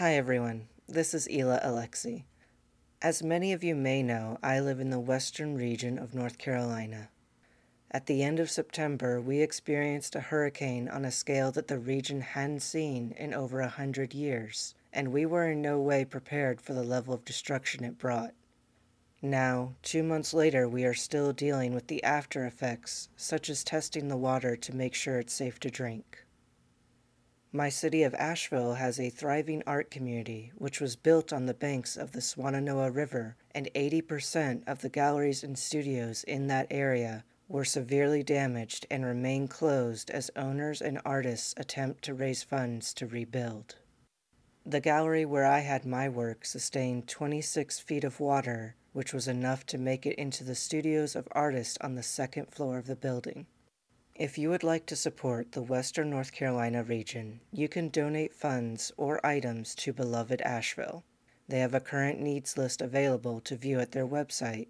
Hi everyone, this is Ela Alexi. As many of you may know, I live in the western region of North Carolina. At the end of September, we experienced a hurricane on a scale that the region hadn't seen in over 100 years, and we were in no way prepared for the level of destruction it brought. Now, 2 months later, we are still dealing with the after effects, such as testing the water to make sure it's safe to drink. My city of Asheville has a thriving art community which was built on the banks of the Swannanoa River, and 80% of the galleries and studios in that area were severely damaged and remain closed as owners and artists attempt to raise funds to rebuild. The gallery where I had my work sustained 26 feet of water, which was enough to make it into the studios of artists on the second floor of the building. If you would like to support the Western North Carolina region, you can donate funds or items to Beloved Asheville. They have a current needs list available to view at their website,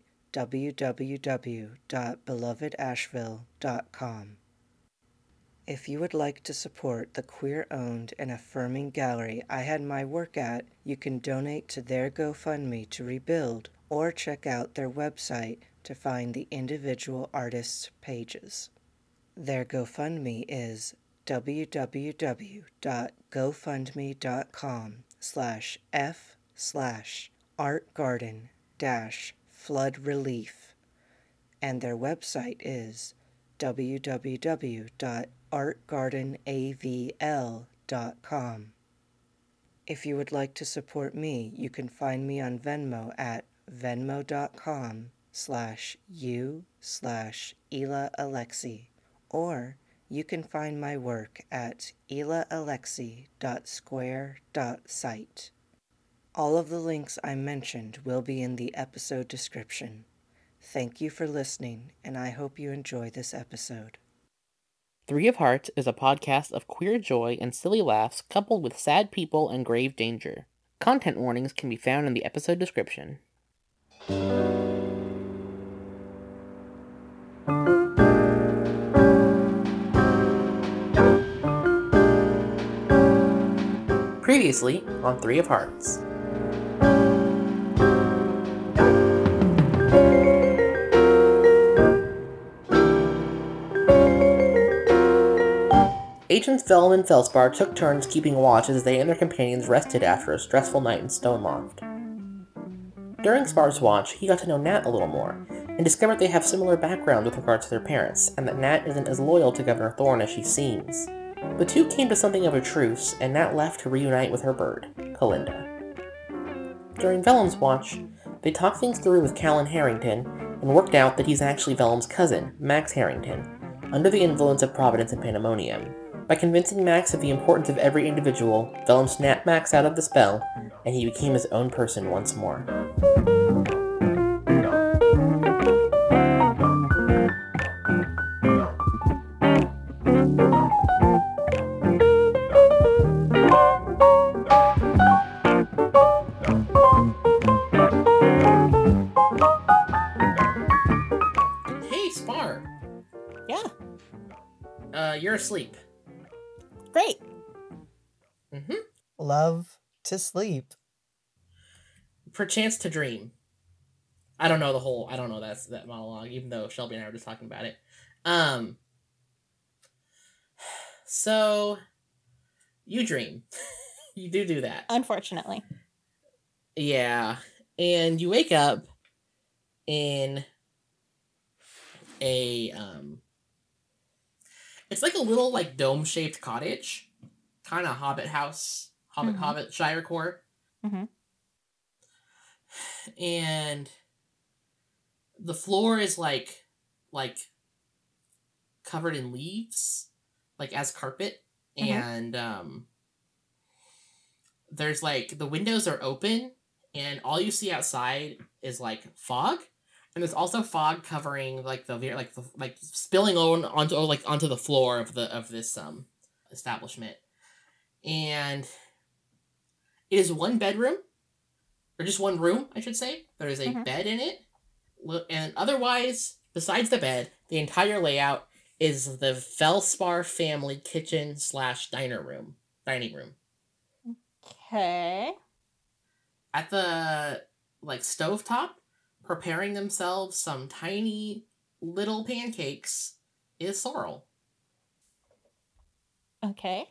www.belovedasheville.com. If you would like to support the queer-owned and affirming gallery I had my work at, you can donate to their GoFundMe to rebuild or check out their website to find the individual artists' pages. Their GoFundMe is www.gofundme.com/f/artgarden-flood relief, and their website is www.artgardenavl.com. If you would like to support me, you can find me on Venmo at venmo.com/u/Ela Alexi. Or you can find my work at elaalexi.square.site. All of the links I mentioned will be in the episode description. Thank you for listening, and I hope you enjoy this episode. Three of Hearts is a podcast of queer joy and silly laughs coupled with sad people and grave danger. Content warnings can be found in the episode description. Previously on Three of Hearts. Agents Vellum and Felspar took turns keeping watch as they and their companions rested after a stressful night in Stoneloft. During Spar's watch, he got to know Nat a little more, and discovered they have similar backgrounds with regard to their parents, and that Nat isn't as loyal to Governor Thorne as she seems. The two came to something of a truce, and Nat left to reunite with her bird, Kalinda. During Vellum's watch, they talked things through with Callan Harrington, and worked out that he's actually Vellum's cousin, Max Harrington, under the influence of Providence and Pandemonium. By convincing Max of the importance of every individual, Vellum snapped Max out of the spell, and he became his own person once more. Hey, Spar! Yeah, You're asleep. great. Mm-hmm. Love to sleep. Perchance to dream. I don't know that monologue, even though Shelby and I were just talking about it. So you dream. You do that. Unfortunately. Yeah. And you wake up in a it's like a little like dome-shaped cottage. Kind of Hobbit house, Hobbit Shire core. Mm-hmm. And the floor is like covered in leaves, like as carpet, and there's like the windows are open, and all you see outside is like fog, and there's also fog covering like like spilling onto the floor of this establishment, and it is one bedroom, or just one room, I should say. There is a bed in it, and otherwise, besides the bed, the entire layout is the Felspar family kitchen / dining room. Okay. At the stovetop, preparing themselves some tiny little pancakes, is Sorrel. Okay.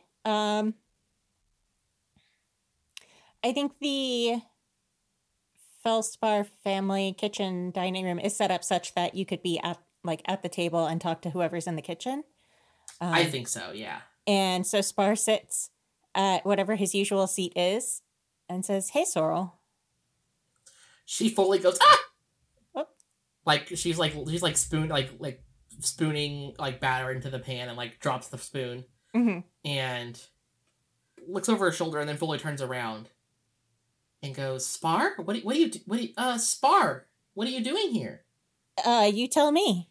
I think the Felspar family kitchen dining room is set up such that you could be at the table and talk to whoever's in the kitchen. I think so, yeah. And so Spar sits at whatever his usual seat is and says, "Hey, Sorrel." She fully goes, ah! Oh. She's spooning batter into the pan and drops the spoon. Mm-hmm. And looks over her shoulder and then fully turns around and goes, Spar? Spar, what are you doing here? You tell me.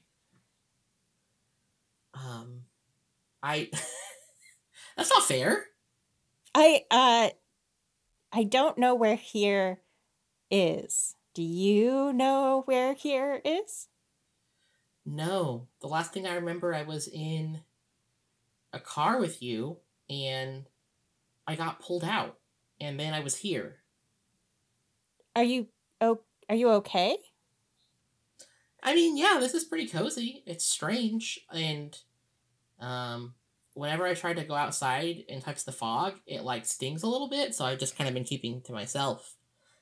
That's not fair. I don't know where here is. Do you know where here is? No. The last thing I remember, I was in a car with you and I got pulled out and then I was here. Are you okay? I mean, yeah, this is pretty cozy. It's strange, and whenever I try to go outside and touch the fog, it stings a little bit. So I've just kind of been keeping to myself.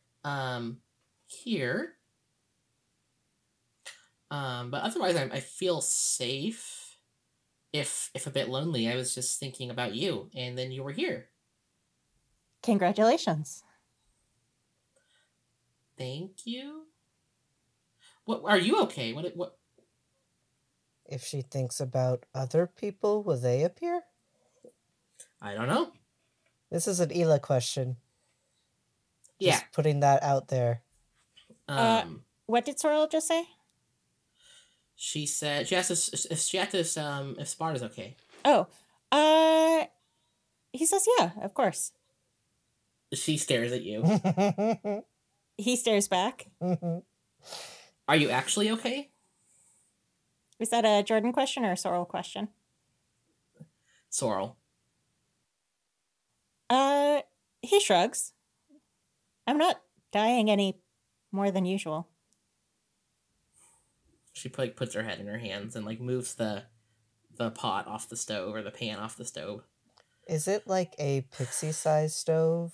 Here. But otherwise, I feel safe. If a bit lonely, I was just thinking about you, and then you were here. Congratulations. Thank you. What are you okay? What? If she thinks about other people, will they appear? I don't know. This is an Ela question. Yeah. Just putting that out there. What did Sorrel just say? She said she asked if Sparta's okay. Oh, he says yeah, of course. She stares at you. He stares back. Are you actually okay? Is that a Jordan question or a Sorrel question? Sorrel. He shrugs. I'm not dying any more than usual. She puts her head in her hands and moves the pot off the stove or the pan off the stove. Is it like a pixie-sized stove?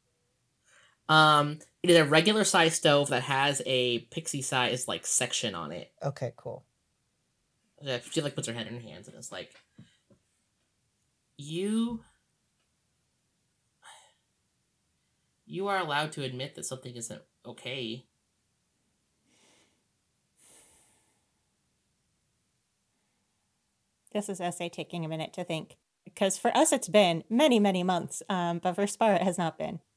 It is a regular size stove that has a pixie size section on it. Okay, cool. Yeah, she puts her head in her hands and is like, You are allowed to admit that something isn't okay. This is Essay taking a minute to think. Because for us, it's been many, many months. But for Spar, it has not been.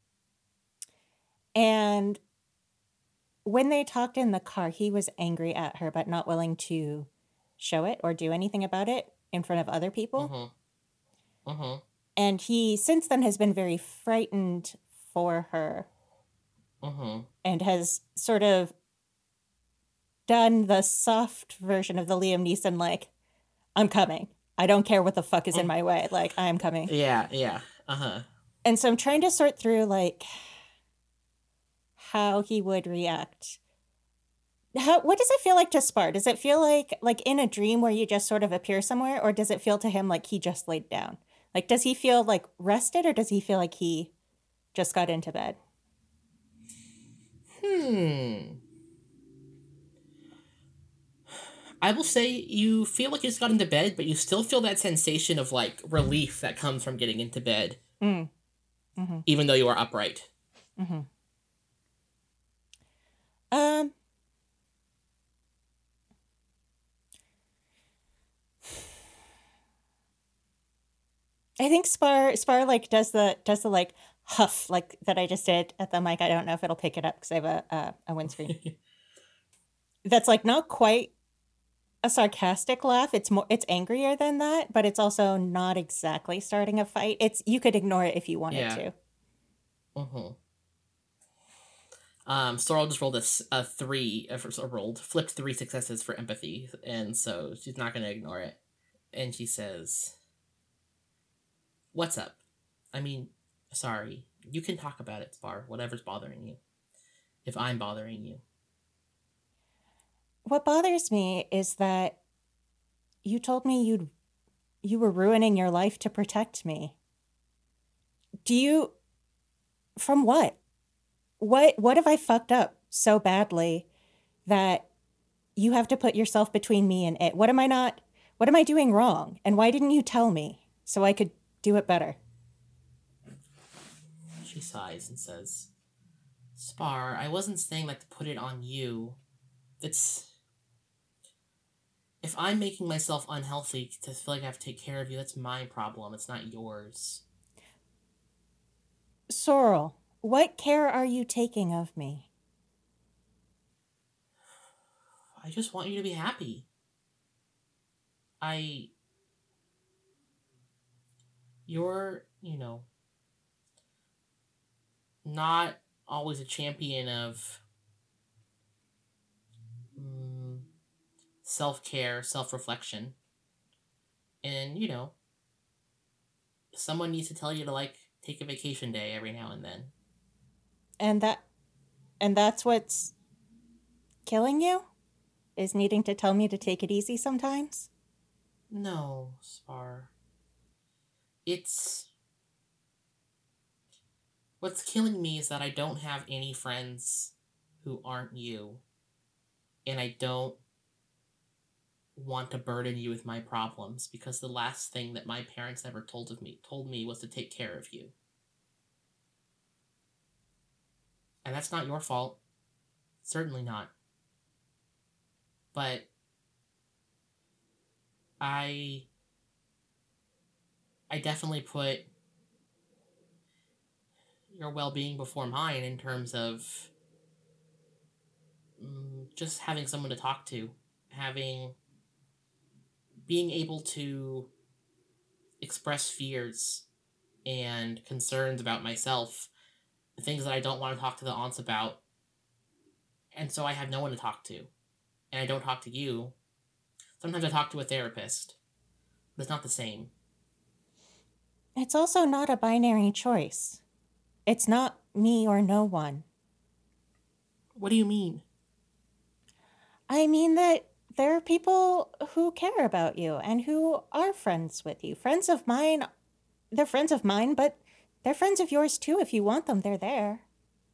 And when they talked in the car, he was angry at her, but not willing to show it or do anything about it in front of other people. And he, since then, has been very frightened for her. And has sort of done the soft version of the Liam Neeson, I'm coming. I don't care what the fuck is in my way. I am coming. Yeah. And so I'm trying to sort through, how he would react. What does it feel like to Spar? Does it feel like in a dream where you just sort of appear somewhere, or does it feel to him like he just laid down? Does he feel rested, or does he feel like he just got into bed? I will say you feel like you just got into bed, but you still feel that sensation of relief that comes from getting into bed. Even though you are upright. I think Spar does the huff that I just did at the mic. I don't know if it'll pick it up because I have a windscreen. That's not quite a sarcastic laugh. It's angrier than that, but it's also not exactly starting a fight. You could ignore it if you wanted to. Sorrel just rolled a 3, flipped 3 successes for empathy, and so she's not going to ignore it. And she says, What's up? I mean, sorry. You can talk about it, Spar, whatever's bothering you. If I'm bothering you. What bothers me is that you told me you were ruining your life to protect me. Do you from what? What have I fucked up so badly that you have to put yourself between me and it? What am I doing wrong? And why didn't you tell me so I could do it better? She sighs and says, Spar, I wasn't saying to put it on you. If I'm making myself unhealthy to feel like I have to take care of you, that's my problem. It's not yours. Sorrel, what care are you taking of me? I just want you to be happy. You're, not always a champion of self-care, self-reflection. And, someone needs to tell you to, take a vacation day every now and then. And that's what's killing you? Is needing to tell me to take it easy sometimes? No, Spar. What's killing me is that I don't have any friends who aren't you. And I don't want to burden you with my problems, because the last thing that my parents ever told me was to take care of you. And that's not your fault. Certainly not. But I definitely put your well-being before mine in terms of just having someone to talk to, being able to express fears and concerns about myself, things that I don't want to talk to the aunts about. And so I have no one to talk to. And I don't talk to you. Sometimes I talk to a therapist. But it's not the same. It's also not a binary choice. It's not me or no one. What do you mean? I mean that there are people who care about you and who are friends with you. Friends of mine, they're friends of mine, but they're friends of yours too. If you want them, they're there.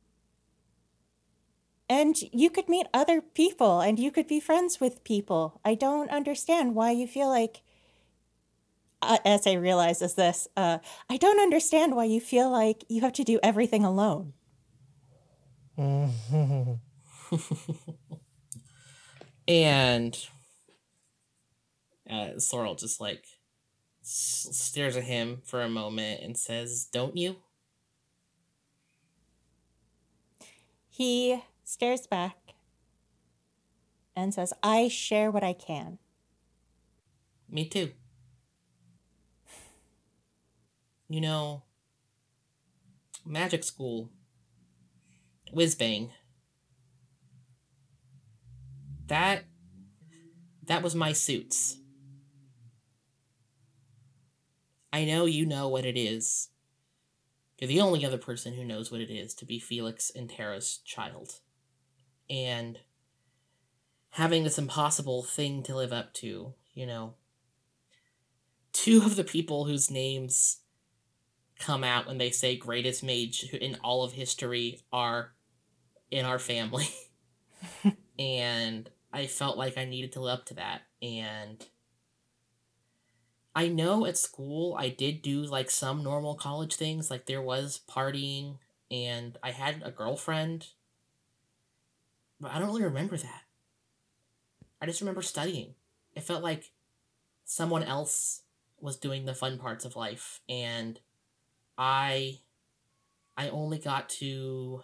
And you could meet other people and you could be friends with people. I don't understand why you feel like, as I realize is this, I don't understand why you feel like you have to do everything alone. And Sorrel just stares at him for a moment and says, "Don't you?" He stares back and says, I share what I can. Me too. Magic school, whiz-bang. That was my suits. I know you know what it is. You're the only other person who knows what it is to be Felix and Tara's child. And having this impossible thing to live up to, two of the people whose names come out when they say greatest mage in all of history are in our family. And I felt like I needed to live up to that. And I know at school I did do some normal college things, there was partying and I had a girlfriend, but I don't really remember that. I just remember studying. It felt like someone else was doing the fun parts of life, and I only got to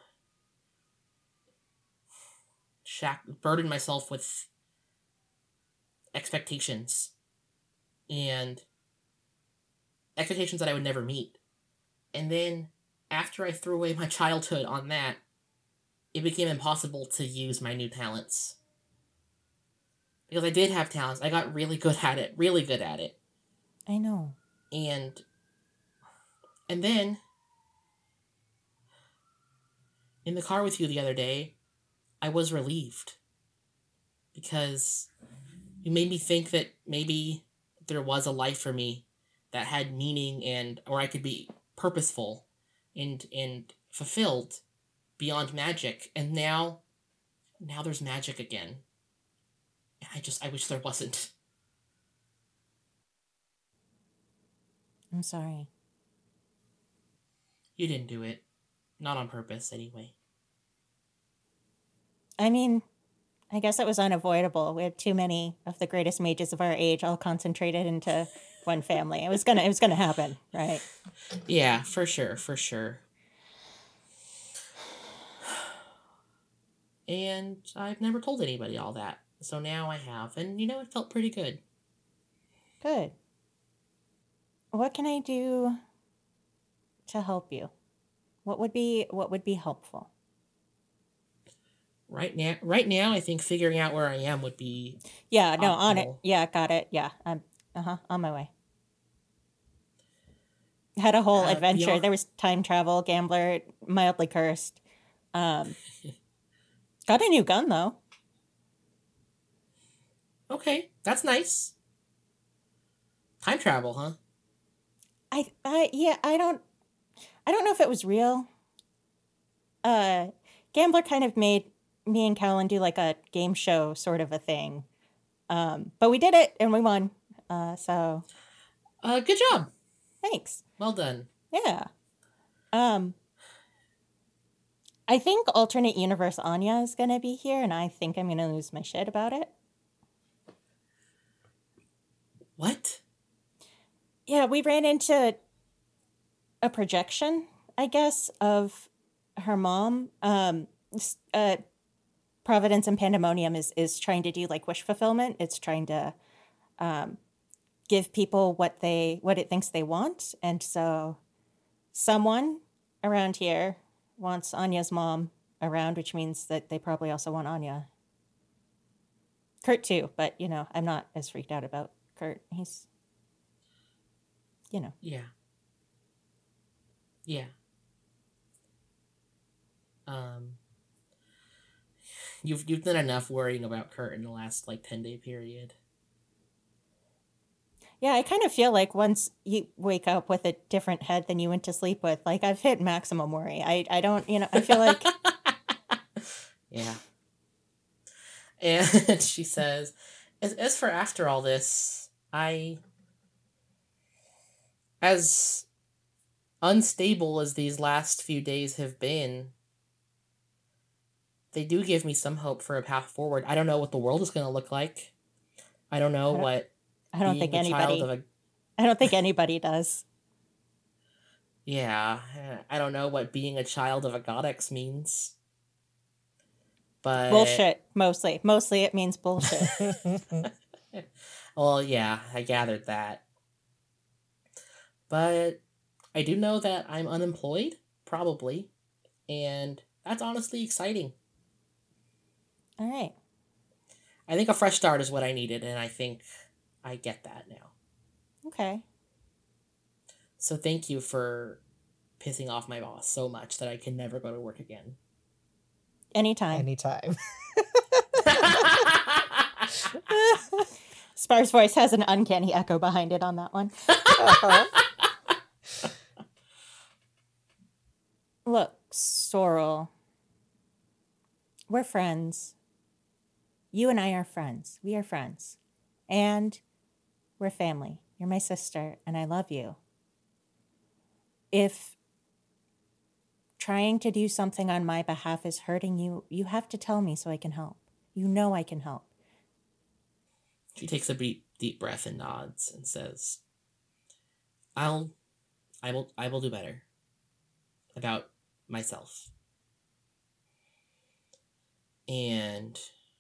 burden myself with expectations, and expectations that I would never meet. And then, after I threw away my childhood on that, it became impossible to use my new talents. Because I did have talents. I got really good at it. I know. And then in the car with you the other day, I was relieved. Because you made me think that maybe there was a life for me that had meaning or I could be purposeful and fulfilled beyond magic. And now there's magic again. And I wish there wasn't. I'm sorry. You didn't do it. Not on purpose, anyway. I mean, I guess it was unavoidable. We had too many of the greatest mages of our age all concentrated into one family. It was gonna happen, right? Yeah, for sure. And I've never told anybody all that. So now I have. And it felt pretty good. Good. What can I do to help you? What would be helpful? Right now, I think figuring out where I am would be Yeah, no, optimal. on it. Yeah, got it. Yeah, I'm on my way. Had a whole adventure. Beyond... There was time travel, gambler, mildly cursed. Got a new gun though. Okay, that's nice. Time travel, huh? I don't know if it was real. Gambler kind of made me and Callan do like a game show sort of a thing. But we did it and we won. So good job. Thanks. Well done. Yeah. I think alternate universe Anya is gonna be here, and I think I'm gonna lose my shit about it. What? Yeah, we ran into a projection, I guess, of her mom. Providence and Pandemonium is trying to do like wish fulfillment. It's trying to give people what it thinks they want, and so someone around here wants Anya's mom around, which means that they probably also want Anya. Kurt too, but I'm not as freaked out about Kurt. He's Yeah. You've done enough worrying about Kurt in the last 10-day period. Yeah, I kind of feel like once you wake up with a different head than you went to sleep with, like I've hit maximum worry. I don't, I feel like... Yeah. And she says, as for after all this, as unstable as these last few days have been, they do give me some hope for a path forward. I don't know what the world is going to look like. I don't know what... I don't think anybody does. Yeah, I don't know what being a child of a goddess means. But bullshit, mostly. Mostly it means bullshit. Well, yeah, I gathered that. But I do know that I'm unemployed, probably, and that's honestly exciting. All right. I think a fresh start is what I needed, and I think I get that now. Okay. So thank you for pissing off my boss so much that I can never go to work again. Anytime. Spar's voice has an uncanny echo behind it on that one. Look, Sorrel. We're friends. You and I are friends. We are friends. And we're family. You're my sister, and I love you. If trying to do something on my behalf is hurting you, you have to tell me so I can help. You know I can help. She takes a deep breath and nods and says, I will do better about myself. And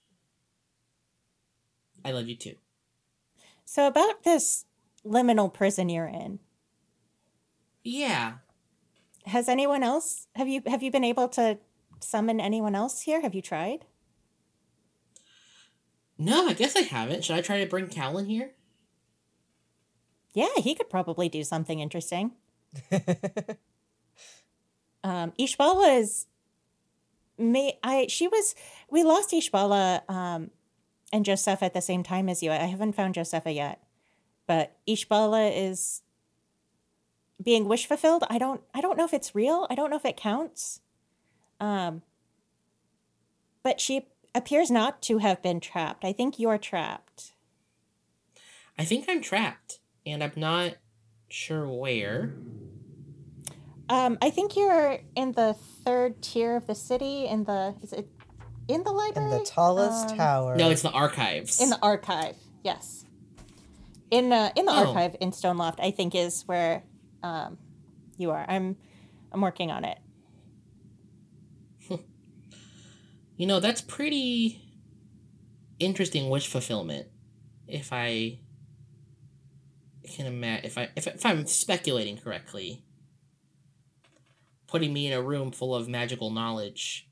I love you too. So about this liminal prison you're in. Yeah. Has anyone else, have you been able to summon anyone else here? Have you tried? No, I guess I haven't. Should I try to bring Callan here? Yeah, he could probably do something interesting. Ishbal was We lost Ishbala and Josepha at the same time as you. I haven't found Josepha yet, but Ishbala is being wish fulfilled. I don't know if it's real. I don't know if it counts. But she appears not to have been trapped. I think you're trapped. I think I'm trapped, and I'm not sure where. I think you're in the third tier of the city. Is it in the library? In the tallest tower. No, it's the archives. In the archive, yes. In the archive in Stoneloft, I think is where you are. I'm working on it. That's pretty interesting wish fulfillment. If I can imagine, if I'm speculating correctly, putting me in a room full of magical knowledge,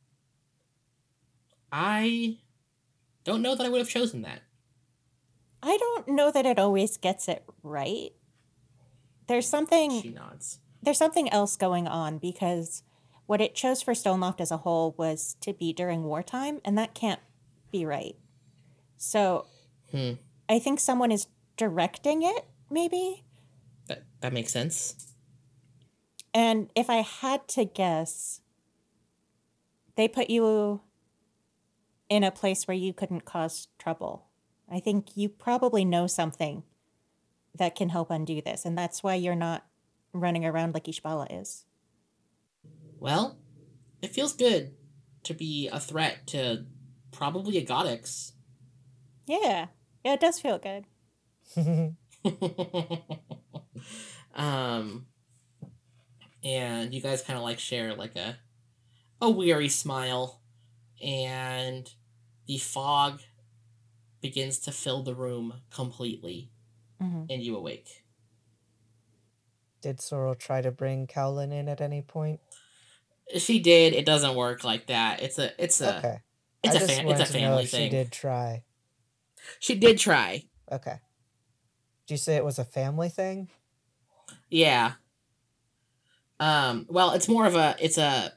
I don't know that I would have chosen that. I don't know that it always gets it right. There's something. She nods. There's something else going on, because what it chose for Stoneloft as a whole was to be during wartime, and that can't be right. So I think someone is directing it, maybe? That makes sense. And if I had to guess, they put you in a place where you couldn't cause trouble. I think you probably know something that can help undo this, and that's why you're not running around like Ishbala is. Well, it feels good to be a threat to probably a Godix. Yeah, it does feel good. And you guys kind of share a weary smile, and the fog begins to fill the room completely, and you awake. Did Sorrel try to bring Cowlin in at any point? She did. It doesn't work like that. It's a okay. It's a family thing. She did try. She did try. Okay. Did you say it was a family thing? Yeah. Well, it's more of the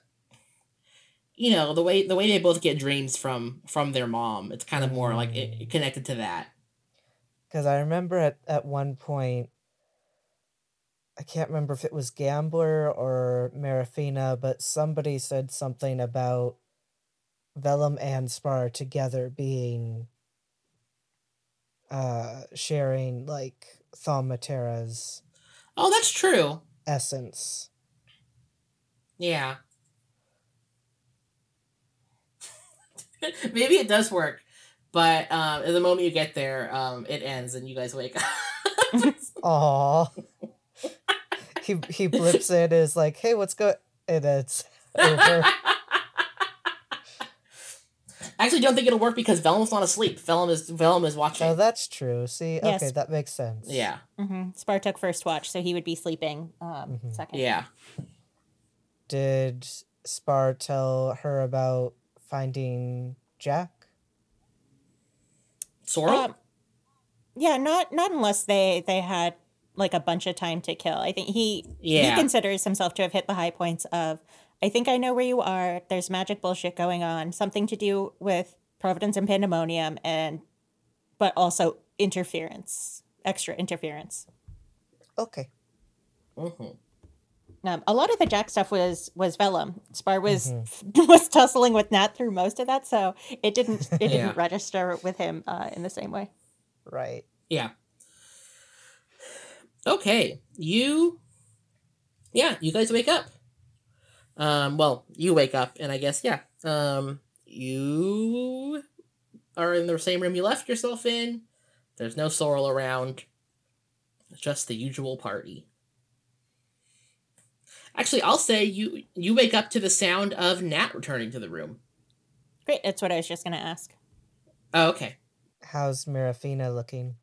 way they both get dreams from their mom. It's kind of more connected to that. Because I remember at one point, I can't remember if it was Gambler or Marafina, but somebody said something about Vellum and Spar together being sharing Thaumaterra's that's true. essence. Yeah. Maybe it does work, but at the moment you get there, it ends and you guys wake up. Aww. He blips in and is like, hey, what's going? And it's over. I actually don't think it'll work because Vellum's not asleep. Vellum is watching. Oh, that's true. See, yes. Okay, that makes sense. Yeah. Spar took first watch, so he would be sleeping second. Yeah. Did Spar tell her about finding Jack? Sorrel? Yeah, not unless they had a bunch of time to kill. I think he considers himself to have hit the high points of, I think I know where you are. There's magic bullshit going on. Something to do with Providence and Pandemonium, but also interference. Extra interference. Okay. A lot of the Jack stuff was Vellum. Spar was tussling with Nat through most of that, so it didn't register with him in the same way. Right. Yeah. Okay. You guys wake up. You wake up, and I guess, you are in the same room you left yourself in. There's no Sorrel around. It's just the usual party. Actually, I'll say you wake up to the sound of Nat returning to the room. Great, that's what I was just going to ask. Oh, okay. How's Marafina looking?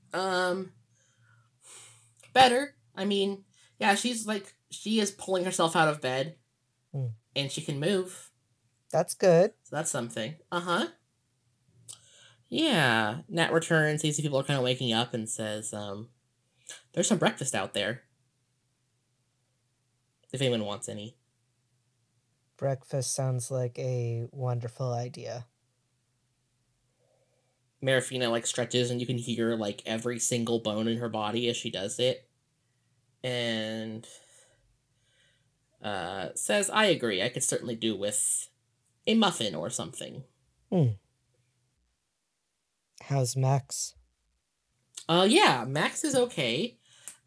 Better. I mean, yeah, she is pulling herself out of bed, and she can move. That's good. So that's something. Yeah. Nat returns, sees people are kind of waking up, and says, there's some breakfast out there. If anyone wants any. Breakfast sounds like a wonderful idea. Marafina like stretches, and you can hear like every single bone in her body as she does it, and says, "I agree. I could certainly do with a muffin or something." How's Max? Yeah, Max is okay.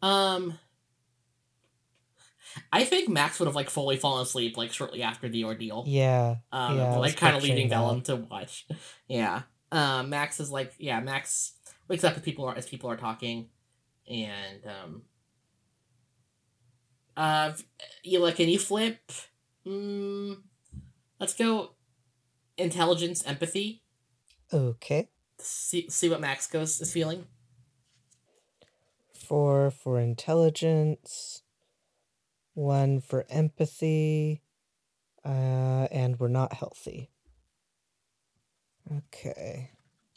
I think Max would have like fully fallen asleep like shortly after the ordeal. Yeah. I was Like kind of leaving picturing that. Vellum to watch. Yeah. Max is like, Max wakes up as people are talking, and Ela, can you flip? Let's go intelligence, empathy. Okay. See what Max is feeling. 4 for intelligence, 1 for empathy, and we're not healthy. Okay.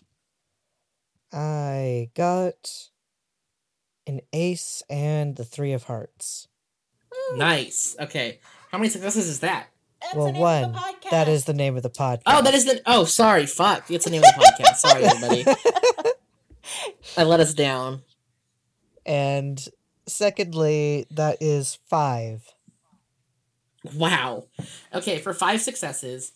I got an ace and the 3 of hearts. Nice. Okay. How many successes is that? That's Well, the name of the 1. podcast. That is the name of the podcast. Oh, that is the. Oh, sorry. Fuck. It's the name of the podcast. Sorry, everybody. I let us down. And secondly, that is 5. Wow. Okay, for 5 successes,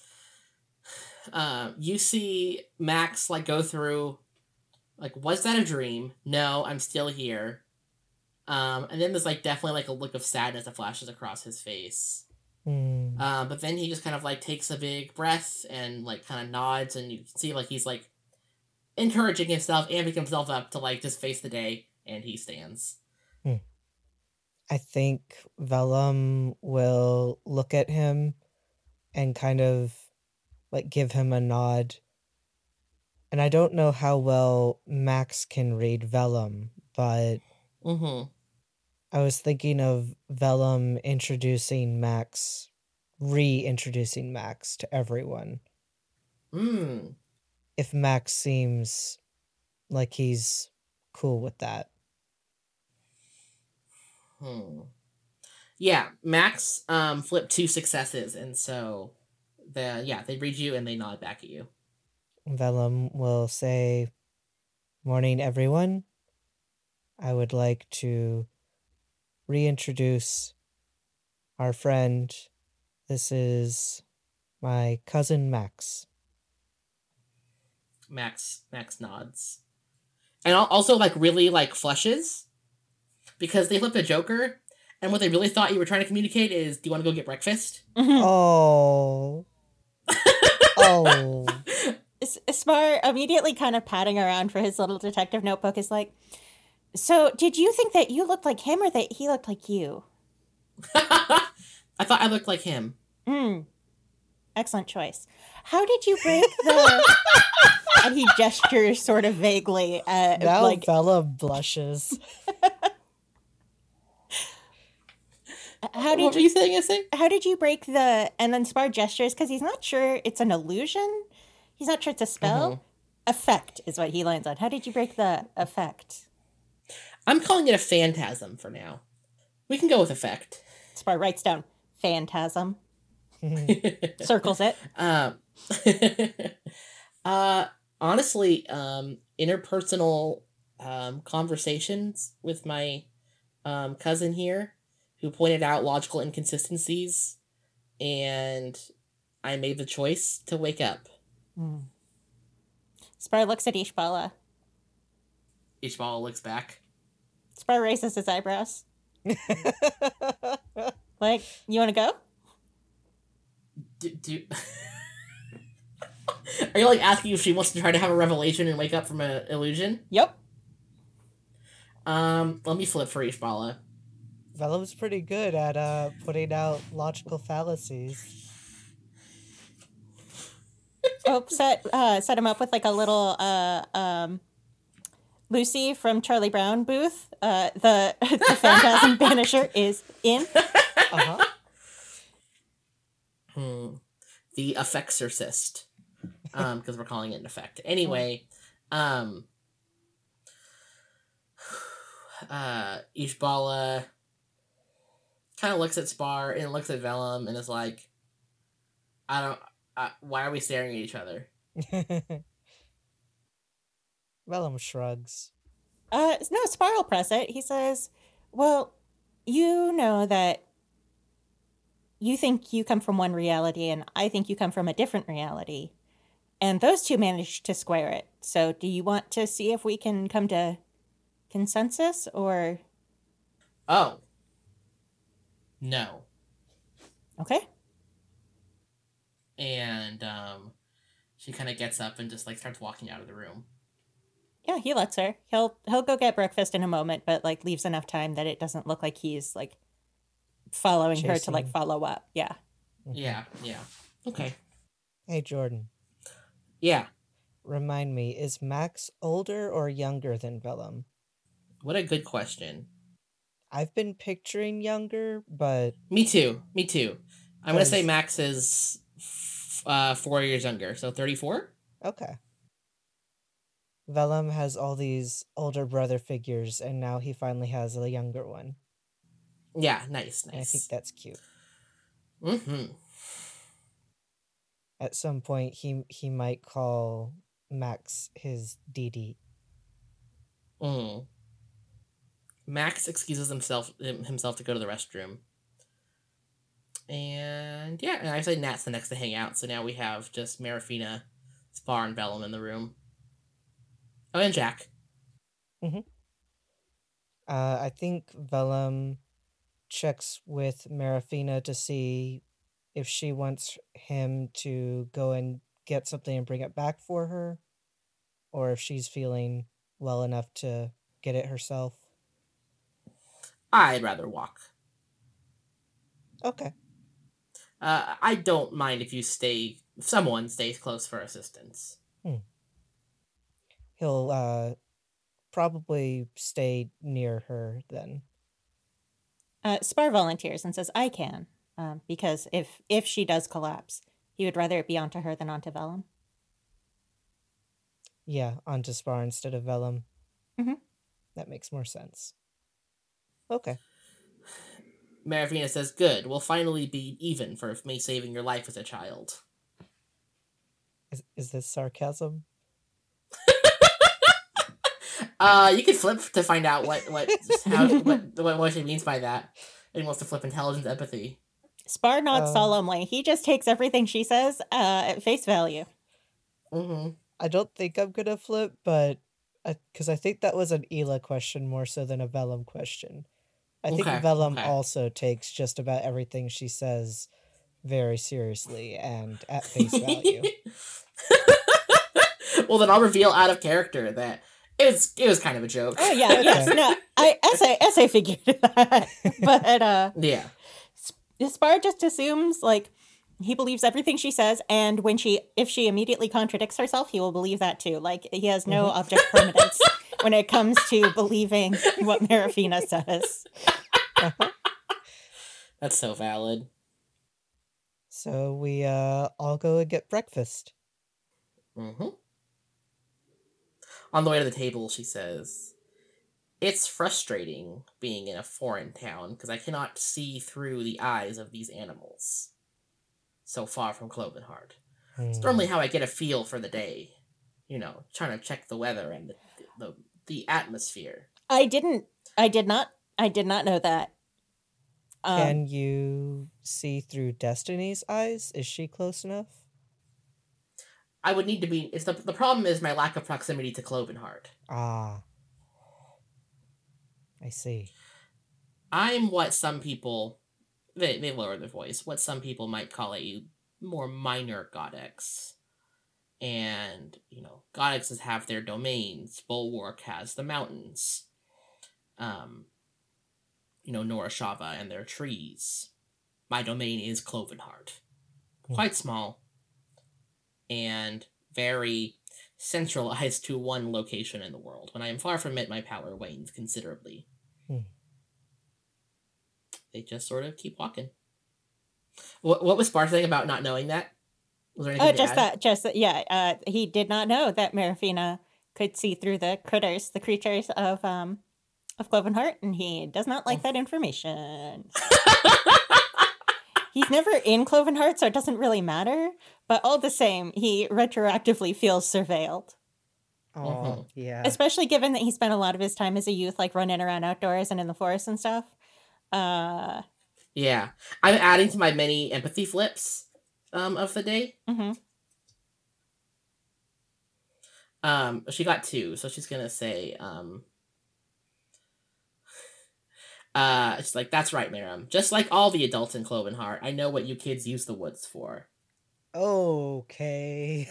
you see Max like go through, like, was that a dream? No, I'm still here. And then there's like definitely like a look of sadness that flashes across his face. But then he just kind of like takes a big breath and like kind of nods, and you can see like he's like encouraging himself, amping himself up to like just face the day, and he stands. I think Vellum will look at him and kind of like give him a nod. And I don't know how well Max can read Vellum, but I was thinking of Vellum reintroducing Max to everyone. If Max seems like he's cool with that. Yeah, Max flipped 2 successes, and so they read you and they nod back at you. Vellum will say, "Morning, everyone. I would like to reintroduce our friend. This is my cousin Max." Max nods, and also like really like flushes, because they flipped a Joker, and what they really thought you were trying to communicate is, do you want to go get breakfast? Oh. Oh. Spar, immediately kind of patting around for his little detective notebook, is like, "So did you think that you looked like him or that he looked like you?" I thought I looked like him. Excellent choice. How did you break the... And he gestures sort of vaguely. Now like Vellum blushes. What were you saying, Essay? How did you break the... And then Spar gestures because he's not sure it's an illusion. He's not sure it's a spell. Effect is what he lands on. How did you break the effect? I'm calling it a phantasm for now. We can go with effect. Spar writes down phantasm. Circles it. Honestly, interpersonal conversations with my cousin here, who pointed out logical inconsistencies, and I made the choice to wake up. Spar looks at Ishbala. Ishbala looks back. Spar raises his eyebrows. Like, you want to go? Are you like asking if she wants to try to have a revelation and wake up from an illusion? Yep. Let me flip for Ishbala. Vellum's pretty good at putting out logical fallacies. Oh, set him up with like a little Lucy from Charlie Brown booth. The Phantasm Banisher is in. The Effexorcist. Because we're calling it an effect. Anyway, Ishbala kind of looks at Spar and looks at Vellum and is like, I don't. Why are we staring at each other? Vellum shrugs. No, Spar will press it. He says, well, you know that you think you come from one reality and I think you come from a different reality. And those two managed to square it. So do you want to see if we can come to consensus or... Oh. No. Okay. And she kind of gets up and just like starts walking out of the room. Yeah, he lets her. He'll go get breakfast in a moment, but like leaves enough time that it doesn't look like he's like following her to like follow up. Yeah. Yeah. Okay. Hey, Jordan. Yeah. Remind me, is Max older or younger than Vellum? What a good question. I've been picturing younger, but... Me too. I'm going to say Max is 4 years younger, so 34? Okay. Vellum has all these older brother figures, and now he finally has a younger one. Yeah, nice. And I think that's cute. Mm-hmm. At some point, he might call Max his DD. Max excuses himself to go to the restroom. And yeah, and I say Nat's the next to hang out, so now we have just Marafina, Spar, and Vellum in the room. Oh, and Jack. Mm-hmm. I think Vellum checks with Marafina to see if she wants him to go and get something and bring it back for her, or if she's feeling well enough to get it herself. I'd rather walk. Okay. I don't mind if someone stays close for assistance. He'll probably stay near her then. Spar volunteers and says, I can, because if she does collapse, he would rather it be onto her than onto Vellum. Yeah, onto Spar instead of Vellum. Mm-hmm. That makes more sense. Okay. Marafina says, good, we'll finally be even for me saving your life as a child. Is this sarcasm? You could flip to find out what she means by that. He wants to flip intelligence, empathy. Spar nods solemnly. He just takes everything she says at face value. Mm-hmm. I don't think I'm gonna flip, but because I think that was an Ela question more so than a Vellum question. I think Vellum also takes just about everything she says very seriously and at face value. Well, then I'll reveal out of character that it was kind of a joke. Oh yeah, yes, no, I figured that, but yeah, Spar just assumes like he believes everything she says, and if she immediately contradicts herself, he will believe that too. Like he has no object permanence when it comes to believing what Marafina says. That's so valid. So we all go and get breakfast. Mm-hmm. On the way to the table, she says, it's frustrating being in a foreign town because I cannot see through the eyes of these animals. So far from Clovenheart. It's normally how I get a feel for the day. You know, trying to check the weather and the atmosphere. I did not know that. Can you see through Destiny's eyes? Is she close enough? I would need to be... The problem is my lack of proximity to Clovenheart. Ah. I see. I'm what some people... They lower their voice. What some people might call a more minor Godex. And, you know, Godexes have their domains. Bulwark has the mountains. You know, Norashava and their trees. My domain is Clovenheart. Quite small. And very centralized to one location in the world. When I am far from it, my power wanes considerably. They just sort of keep walking. What was Spar saying about not knowing that? Was there anything to add? He did not know that Marafina could see through the creatures of Clovenheart, and he does not like that information. He's never in Cloven Heart, so it doesn't really matter. But all the same, he retroactively feels surveilled. Oh, yeah. Especially given that he spent a lot of his time as a youth, like running around outdoors and in the forest and stuff. Yeah. I'm adding to my many empathy flips of the day. She got 2, so she's gonna say, she's like, that's right, Miriam. Just like all the adults in Cloven Heart, I know what you kids use the woods for. Okay.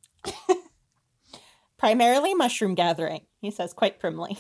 Primarily mushroom gathering, he says quite primly.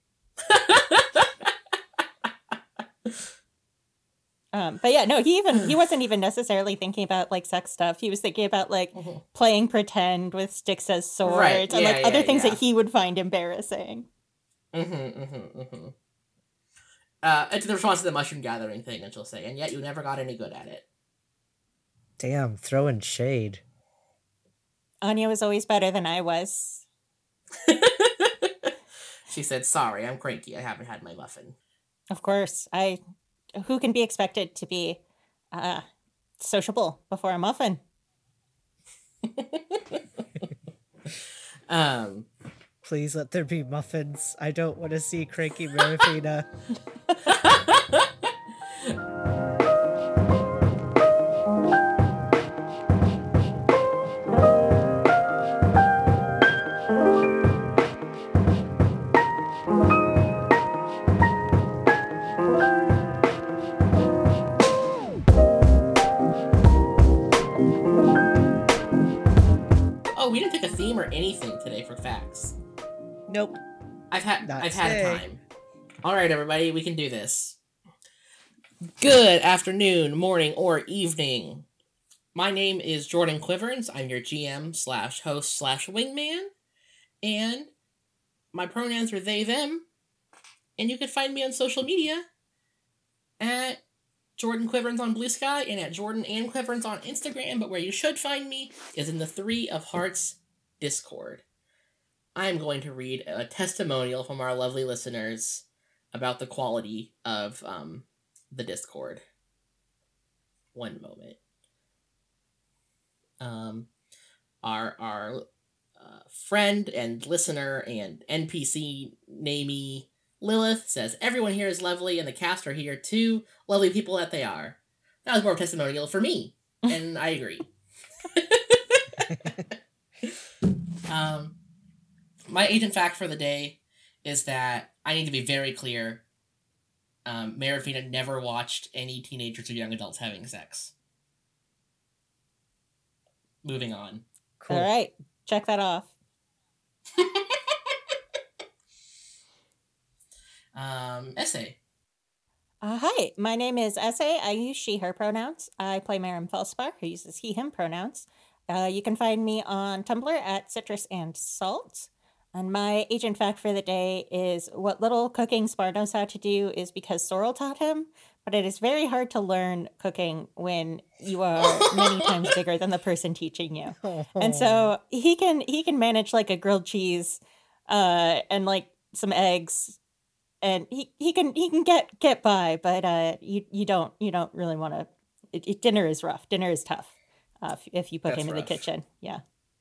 But yeah, no, he wasn't even necessarily thinking about like sex stuff. He was thinking about like playing pretend with sticks as swords, Right. and like other things yeah. that he would find embarrassing. And to the response to the mushroom gathering thing, and she'll say, and yet you never got any good at it. Damn, throwing shade. Anya was always better than I was. She said, sorry, I'm cranky. I haven't had my muffin. Of course. Who can be expected to be sociable before a muffin? Please let there be muffins. I don't want to see cranky Marifina. Oh, we didn't pick a theme or anything today for facts. Nope. I've had a time. All right, everybody, we can do this. Good afternoon, morning, or evening. My name is Jordan Quiverns. I'm your GM/host/wingman, and my pronouns are they, them. And you can find me on social media at Jordan Quiverns on Blue Sky and at Jordan and Quiverns on Instagram, but where you should find me is in the 3 of Hearts Discord. I am going to read a testimonial from our lovely listeners about the quality of the Discord. One moment. Our friend and listener and NPC namey Lilith says, everyone here is lovely and the cast are here too. Lovely people that they are. That was more of a testimonial for me, and I agree. My agent fact for the day is that I need to be very clear. Marifina never watched any teenagers or young adults having sex. Moving on. Cool. All right. Check that off. Essay. Hi, my name is Essay. I use she, her pronouns. I play Miriam Felspar, who uses he, him pronouns. You can find me on Tumblr at Citrus and Salt. And my agent fact for the day is what little cooking Spar knows how to do is because Sorrel taught him, but it is very hard to learn cooking when you are many times bigger than the person teaching you. And so he can manage like a grilled cheese and like some eggs, and he can get by, but you don't really want to. Dinner is rough. Dinner is tough if you put him in the kitchen. Yeah.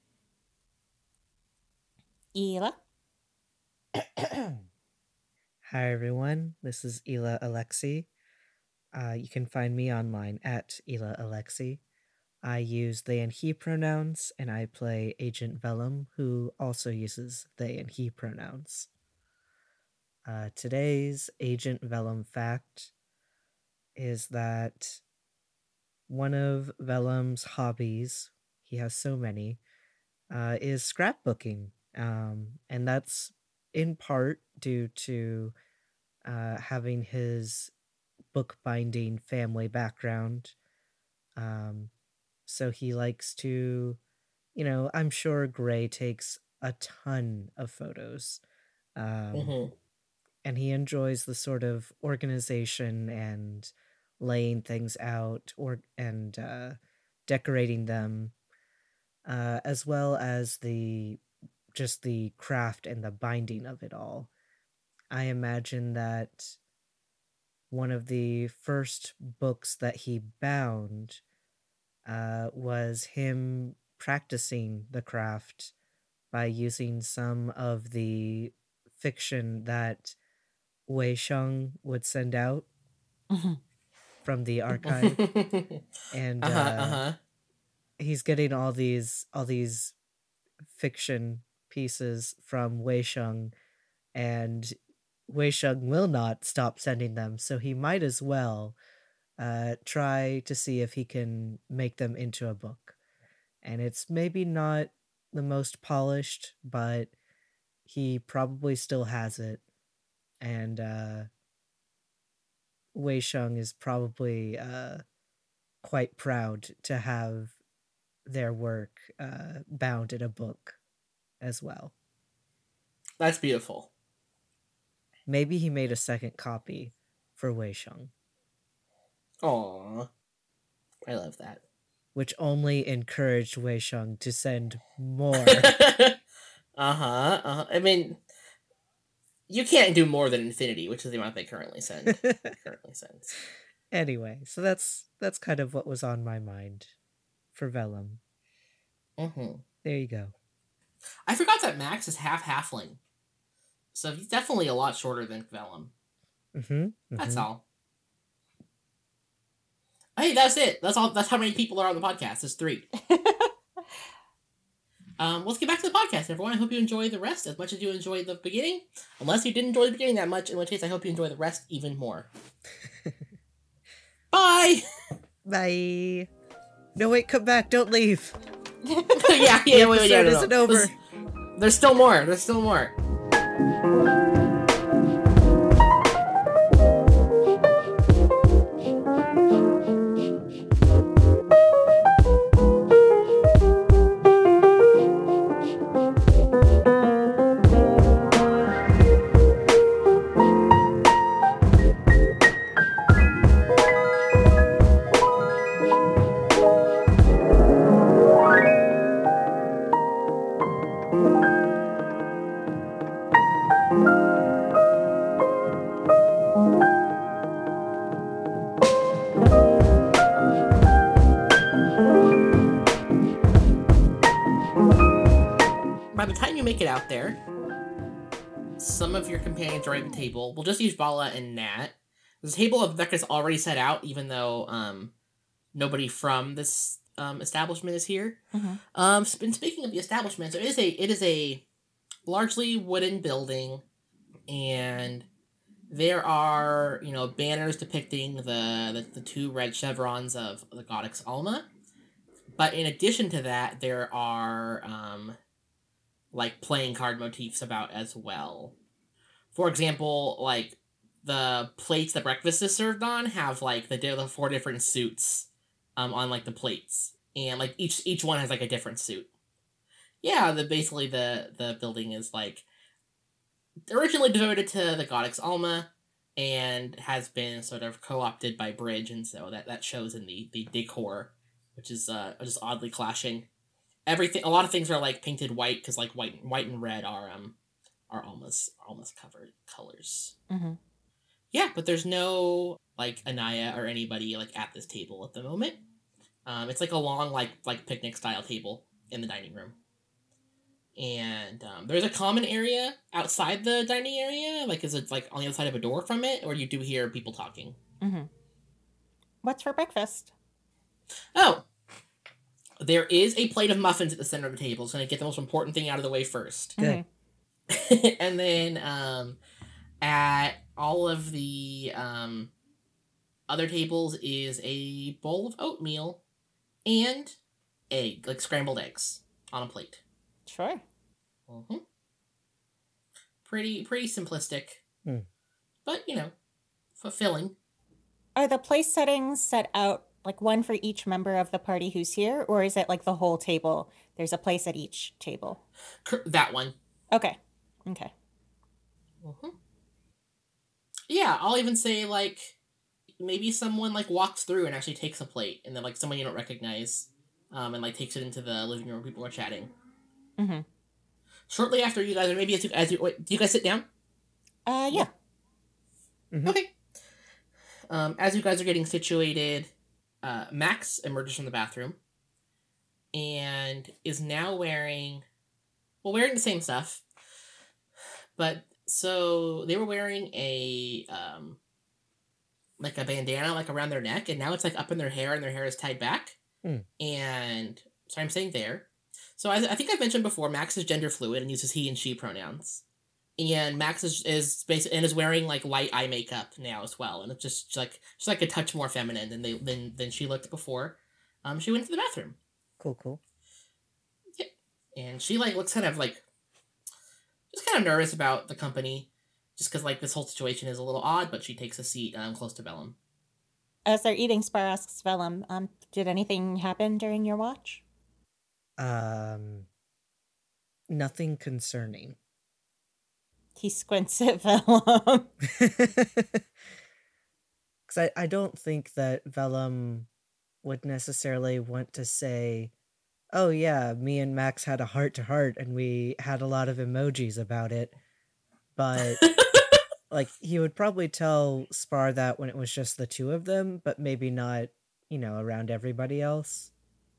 Ela. Hi everyone, this is Ela Alexi. You can find me online at Ela Alexi. I use they and he pronouns, and I play Agent Vellum, who also uses they and he pronouns. Today's Agent Vellum fact is that one of Vellum's hobbies, he has so many, is scrapbooking. And that's in part due to having his bookbinding family background. So he likes to, I'm sure Gray takes a ton of photos. And he enjoys the sort of organization and laying things out and decorating them, as well as the craft and the binding of it all. I imagine that one of the first books that he bound was him practicing the craft by using some of the fiction that Wei Sheng would send out from the archive. And he's getting all these fiction pieces from Wei Sheng, and Wei Sheng will not stop sending them, so he might as well try to see if he can make them into a book. And it's maybe not the most polished, but he probably still has it. And Wei Sheng is probably quite proud to have their work bound in a book as well. That's beautiful. Maybe he made a second copy for Wei Sheng. Aww. I love that. Which only encouraged Wei Sheng to send more. I mean, you can't do more than infinity, which is the amount they currently send. Anyway, so that's kind of what was on my mind for Vellum. There you go. I forgot that Max is half halfling, so he's definitely a lot shorter than Vellum. That's all. Hey, that's it. That's all. That's how many people are on the podcast. There's 3. Let's get back to the podcast, everyone. I hope you enjoy the rest as much as you enjoyed the beginning. Unless you didn't enjoy the beginning that much, in which case I hope you enjoy the rest even more. Bye! Bye! No, wait, come back. Don't leave. yeah, the episode wait, no. isn't over. There's still more. By the time you make it out there, some of your companions are at the table. We'll just use Bala and Nat. The table of Becca's already set out, even though nobody from this establishment is here. Speaking of the establishment, so it is a largely wooden building, and there are banners depicting the 2 red chevrons of the Goddess Alma. But in addition to that, there are playing card motifs about as well. For example, the plates the breakfast is served on have the 4 different suits on the plates, and each one has a different suit. Yeah, basically the building is originally devoted to the Goddess Alma and has been sort of co-opted by Bridge, and so that shows in the decor, which is just oddly clashing. A lot of things are painted white because white and red are almost covered colors. Yeah, but there's no Anaya or anybody at this table at the moment. It's a long picnic style table in the dining room, and there's a common area outside the dining area. Is it on the other side of a door from it, or you do hear people talking? What's for breakfast? Oh. There is a plate of muffins at the center of the table. It's going to get the most important thing out of the way first. Good. And then at all of the other tables is a bowl of oatmeal and scrambled eggs on a plate. Sure. Pretty simplistic. But, fulfilling. Are the place settings set out one for each member of the party who's here, or is it the whole table? There's a place at each table. That one. Okay. Yeah, I'll even say maybe someone walks through and actually takes a plate, and then someone you don't recognize, and takes it into the living room where people are chatting. Shortly after you guys, or maybe do you guys sit down? Yeah. Okay. As you guys are getting situated, Max emerges from the bathroom and is now wearing the same stuff, but so they were wearing a like a bandana like around their neck, and now it's like up in their hair, and their hair is tied back. And so I'm saying there. So I think I've mentioned before, Max is gender fluid and uses he and she pronouns. And Max is basically and is wearing like light eye makeup now as well, and it's just like a touch more feminine than she looked before. She went to the bathroom. Cool. Yeah, and she like looks kind of like just kind of nervous about the company, just because like this whole situation is a little odd. But she takes a seat close to Vellum. As they're eating, Spar asks Vellum, did anything happen during your watch? Nothing concerning. He squints at Vellum. Because I don't think that Vellum would necessarily want to say, oh yeah, me and Max had a heart-to-heart and we had a lot of emojis about it. But like, he would probably tell Spar that when it was just the two of them, but maybe not, around everybody else.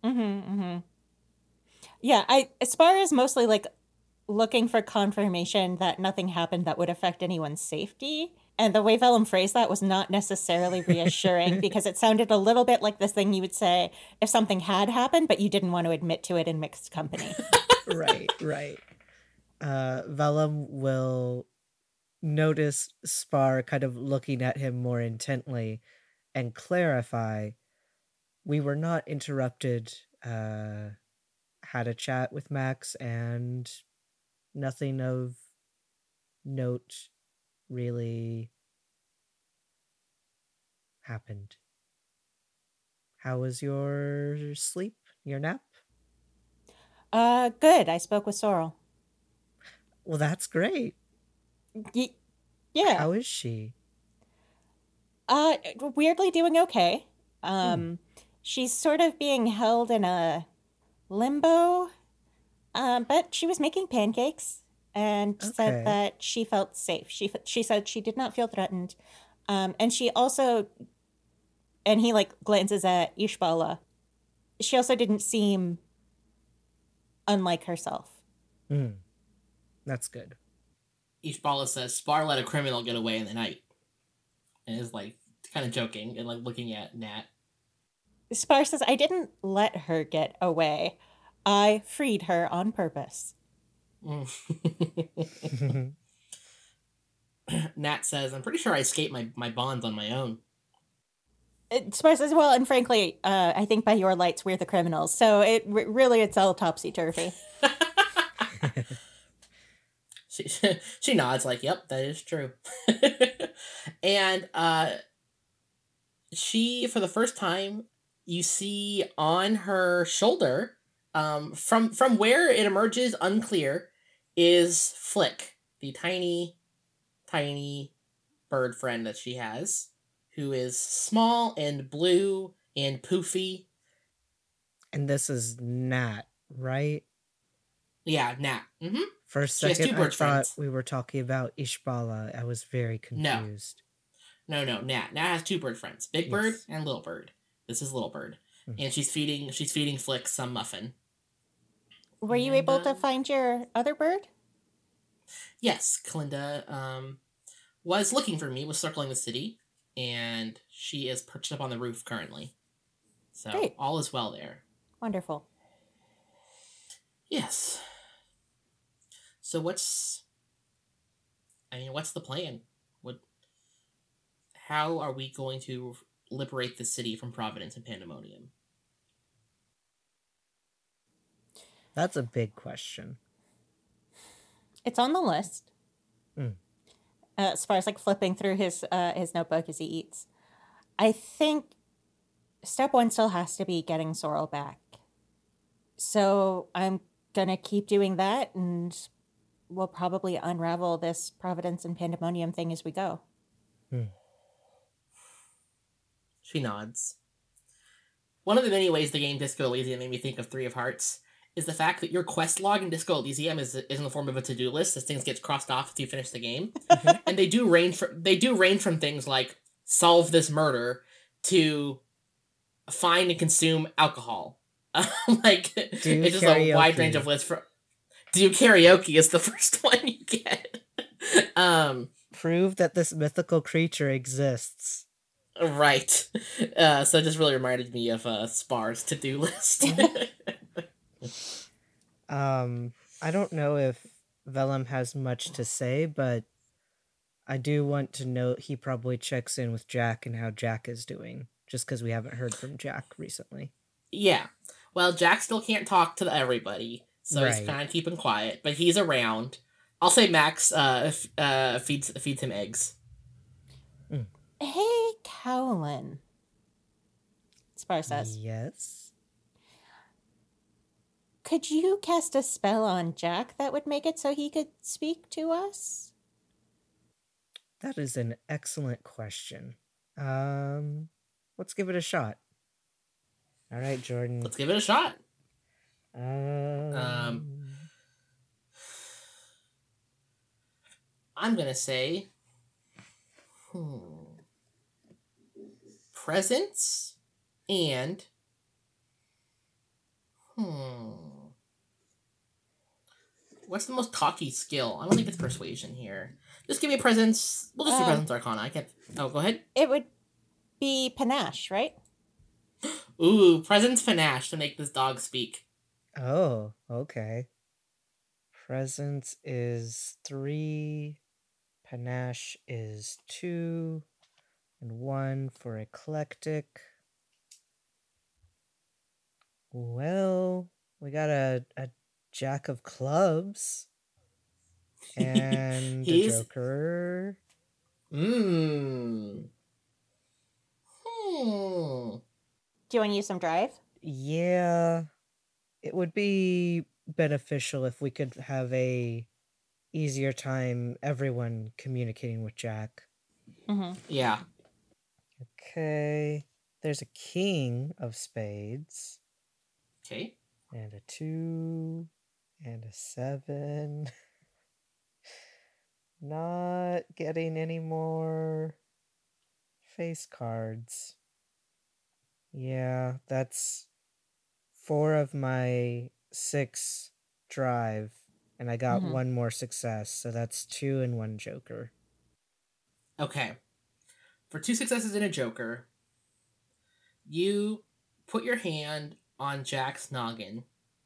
Yeah, Spar is mostly like looking for confirmation that nothing happened that would affect anyone's safety. And the way Vellum phrased that was not necessarily reassuring because it sounded a little bit like this thing you would say if something had happened, but you didn't want to admit to it in mixed company. Right. Vellum will notice Spar kind of looking at him more intently and clarify, we were not interrupted, had a chat with Max and nothing of note really happened. How was your sleep, your nap? Good. I spoke with Sorrel. Well, that's great. Yeah. How is she? Weirdly doing okay. She's sort of being held in a limbo, but she was making pancakes and said that she felt safe. She said she did not feel threatened. And she also, and he like glances at Ishbala, she also didn't seem unlike herself. That's good. Ishbala says, Spar let a criminal get away in the night. And is like kind of joking and like looking at Nat. Spar says, I didn't let her get away. I freed her on purpose. Nat says, I'm pretty sure I escaped my bonds on my own. Spar says, well, and frankly, I think by your lights, we're the criminals. So it's all topsy-turvy. She nods like, yep, that is true. And she, for the first time, you see on her shoulder, from where it emerges, unclear, is Flick, the tiny bird friend that she has, who is small and blue and poofy. And this is Nat, right? Yeah, Nat. Mm-hmm. For a second, I thought we were talking about Ishbala. I was very confused. No, Nat. Nat has two bird friends, Big Bird and Little Bird. This is Little Bird, and she's feeding Flick some muffin. Were you able to find your other bird? Yes, Kalinda was looking for me, was circling the city, and she is perched up on the roof currently. So Great. All is well there. Wonderful. Yes. So what's the plan? How are we going to liberate the city from Providence and Pandemonium? That's a big question. It's on the list. As far as like flipping through his notebook as he eats. I think step one still has to be getting Sorrel back. So I'm going to keep doing that, and we'll probably unravel this Providence and Pandemonium thing as we go. She nods. One of the many ways the game Disco Elysium made me think of Three of Hearts is the fact that your quest log in Disco Elysium is in the form of a to-do list as things get crossed off as you finish the game. And they do range from things like solve this murder to find and consume alcohol. Like, Do it's just a wide karaoke. range of lists. Do karaoke is the first one you get. Prove that this mythical creature exists. Right. So it just really reminded me of Spar's to-do list. I don't know if Vellum has much to say, but I do want to note he probably checks in with Jack and how Jack is doing, just because we haven't heard from Jack recently. Yeah. Well, Jack still can't talk to everybody, so Right. he's kind of keeping quiet, but he's around. I'll say Max feeds him eggs. Hey, Cowlin. Spar says. Yes. Could you cast a spell on Jack that would make it so he could speak to us? That is an excellent question. Let's give it a shot. All right, Jordan. Let's give it a shot. I'm gonna say presence and what's the most cocky skill? I don't think it's persuasion here. Just give me a presence. We'll just do presence arcana. I can't. Oh, go ahead. It would be panache, right? Ooh, presence panache to make this dog speak. Oh, okay. Presence is 3, panache is 2, and 1 for eclectic. Well, we got a Jack of Clubs and a Joker. Do you want to use some drive? Yeah, it would be beneficial if we could have a easier time everyone communicating with Jack. Mm-hmm. Yeah. Okay, there's a king of spades. Okay. And a 2 and a 7. Not getting any more face cards. Yeah, that's 4 of my 6 drive, and I got 1 more success, so that's 2 and 1 joker. Okay. For 2 successes and a joker, you put your hand on Jack's noggin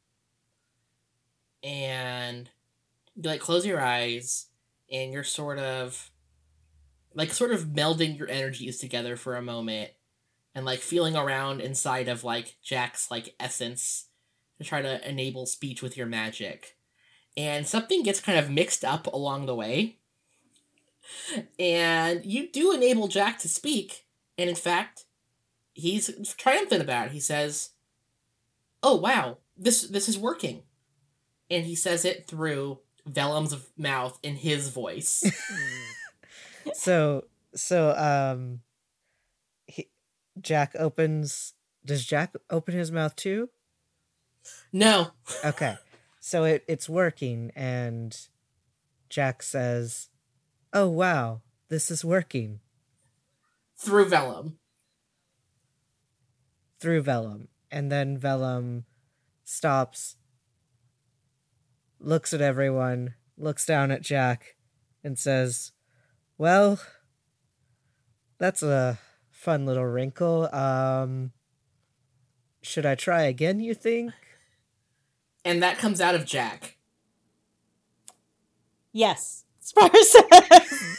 and you like close your eyes and you're sort of melding your energies together for a moment and like feeling around inside of like Jack's like essence to try to enable speech with your magic. And something gets kind of mixed up along the way. And you do enable Jack to speak, and in fact, he's triumphant about it. He says, "Oh wow, this is working," and he says it through Vellum's mouth in his voice. Jack opens. Does Jack open his mouth too? No. Okay, so it's working, and Jack says, "Oh wow, this is working." Through Vellum. And then Vellum stops, looks at everyone, looks down at Jack, and says, "Well, that's a fun little wrinkle. Should I try again, you think?" And that comes out of Jack. Yes. Spar says.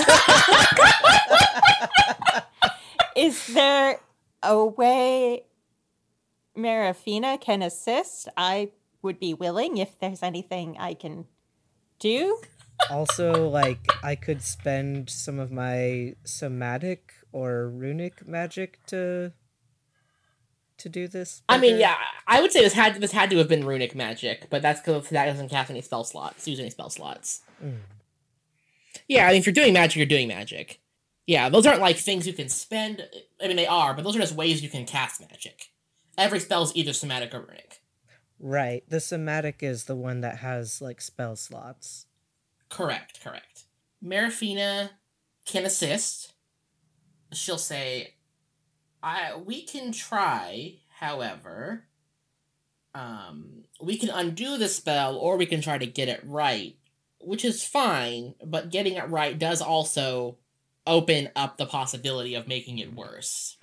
Is there a way Marafina can assist? I would be willing if there's anything I can do. Also, like, I could spend some of my somatic or runic magic to do this. I mean, yeah, I would say this had to have been runic magic, but that's because that doesn't cast any spell slots. Use any spell slots. Yeah, I mean, if you're doing magic, you're doing magic. Yeah, those aren't like things you can spend. I mean, they are, but those are just ways you can cast magic. Every spell is either somatic or runic. Right. The somatic is the one that has like spell slots. Correct. Marafina can assist. she'll say, we can try, however, we can undo the spell, or we can try to get it right, which is fine, but getting it right does also open up the possibility of making it worse.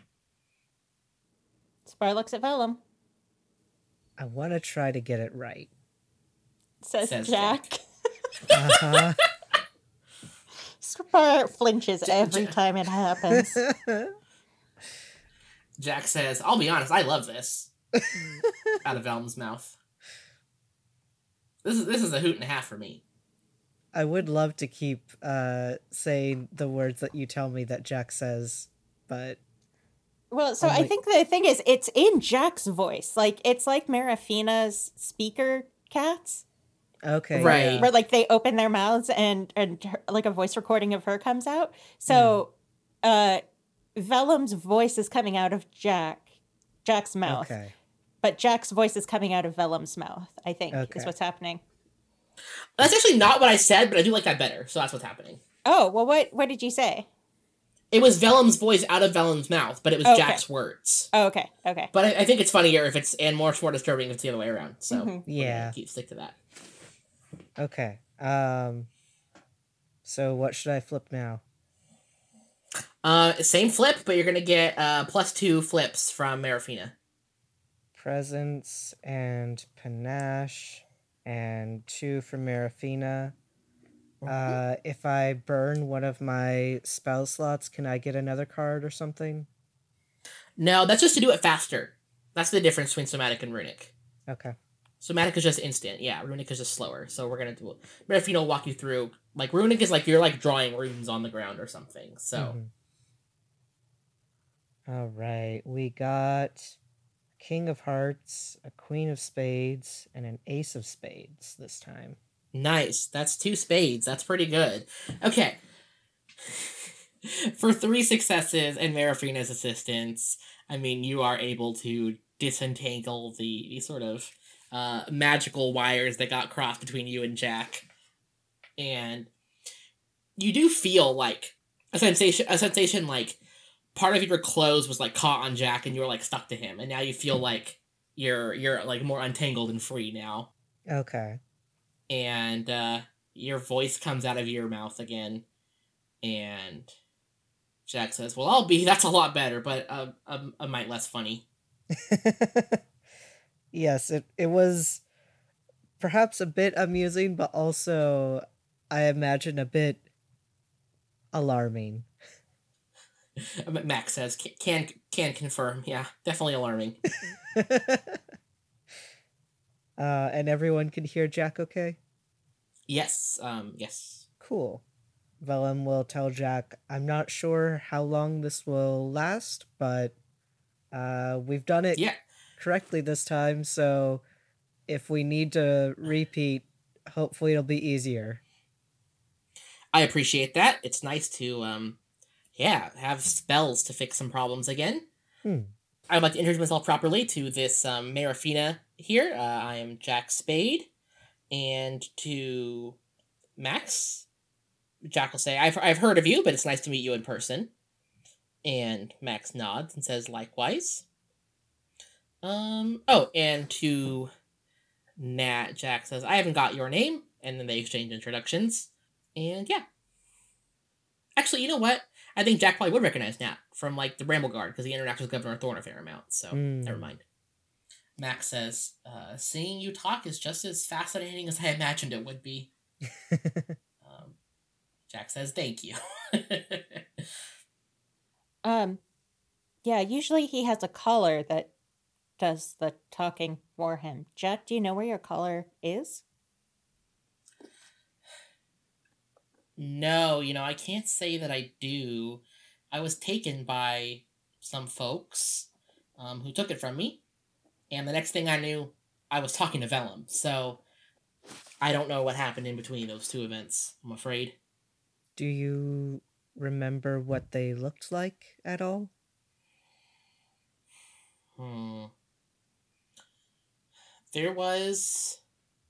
Spar looks at Vellum. I want to try to get it right. Says Jack. Uh-huh. Spar flinches every time it happens. Jack says, I'll be honest, I love this. Out of Vellum's mouth. This is a hoot and a half for me. I would love to keep saying the words that you tell me that Jack says, but... Well, so I think the thing is, it's in Jack's voice. Like, it's like Marafina's speaker cats. Okay. Right. Yeah. Where, like, they open their mouths and her, like, a voice recording of her comes out. So, Vellum's voice is coming out of Jack's mouth. Okay. But Jack's voice is coming out of Vellum's mouth, I think, is what's happening. That's actually not what I said, but I do like that better, so that's what's happening. Oh, well, what did you say? It was Vellum's voice out of Vellum's mouth, but it was Jack's words. Oh, okay. But I think it's funnier if it's, and more disturbing if it's the other way around, so yeah. Stick to that. Okay. So what should I flip now? Same flip, but you're gonna get +2 flips from Marafina. Presence and Panache, and 2 from Marafina. If I burn one of my spell slots, can I get another card or something? No, that's just to do it faster. That's the difference between Somatic and Runic. Okay. Somatic is just instant, yeah. Runic is just slower. So we're gonna do. Marafina will walk you through. Like Runic is like you're like drawing runes on the ground or something. So. All right, we got King of Hearts, a Queen of Spades, and an Ace of Spades this time. Nice. That's 2 spades. That's pretty good. Okay. For 3 successes and Marafina's assistance, I mean, you are able to disentangle the sort of magical wires that got crossed between you and Jack. And you do feel like a sensation like part of your clothes was like caught on Jack and you were like stuck to him. And now you feel like you're like more untangled and free now. Okay. And your voice comes out of your mouth again, and Jack says, well, that's a lot better, but a mite less funny. Yes, it was perhaps a bit amusing, but also, I imagine, a bit alarming. Max says, can confirm, yeah, definitely alarming. And everyone can hear Jack okay? Yes, yes. Cool. Vellum will tell Jack, I'm not sure how long this will last, but we've done it correctly this time, so if we need to repeat, hopefully it'll be easier. I appreciate that. It's nice to, have spells to fix some problems again. I would like to introduce myself properly to this Marafina here. I am Jack Spade. And to Max, Jack will say, I've heard of you, but it's nice to meet you in person. And Max nods and says, likewise. And to Nat, Jack says, I haven't got your name. And then they exchange introductions. And yeah. Actually, you know what? I think Jack probably would recognize Nat from, like, the Bramble Guard, because he interacted with Governor Thorn a fair amount, so never mind. Max says, seeing you talk is just as fascinating as I imagined it would be. Jack says, thank you. Yeah, usually he has a caller that does the talking for him. Jack, do you know where your caller is? No, I can't say that I do. I was taken by some folks who took it from me, and the next thing I knew, I was talking to Vellum, so I don't know what happened in between those 2 events, I'm afraid. Do you remember what they looked like at all? There was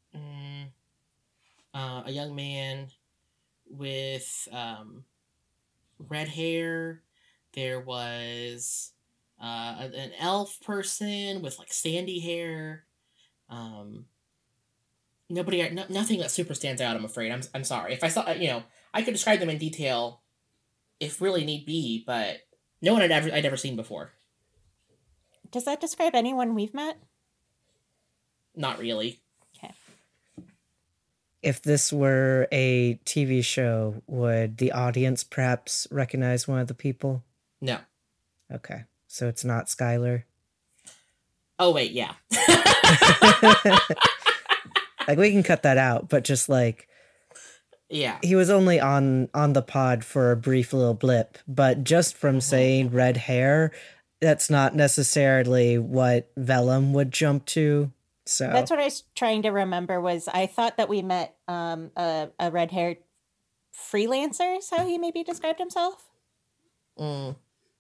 a young man with red hair There was an elf person with like sandy hair. Nothing that super stands out. I'm afraid. I'm sorry if I saw. I could describe them in detail if really need be, but no one I'd ever seen before. Does that describe anyone we've met? Not really. Okay. If this were a TV show, would the audience perhaps recognize one of the people? No. Okay. So it's not Skylar? Oh, wait, yeah. Like, we can cut that out, but just like... Yeah. He was only on the pod for a brief little blip, but just from saying red hair, that's not necessarily what Vellum would jump to. So that's what I was trying to remember. Was I thought that we met a red-haired freelancer is how he maybe described himself. Oh.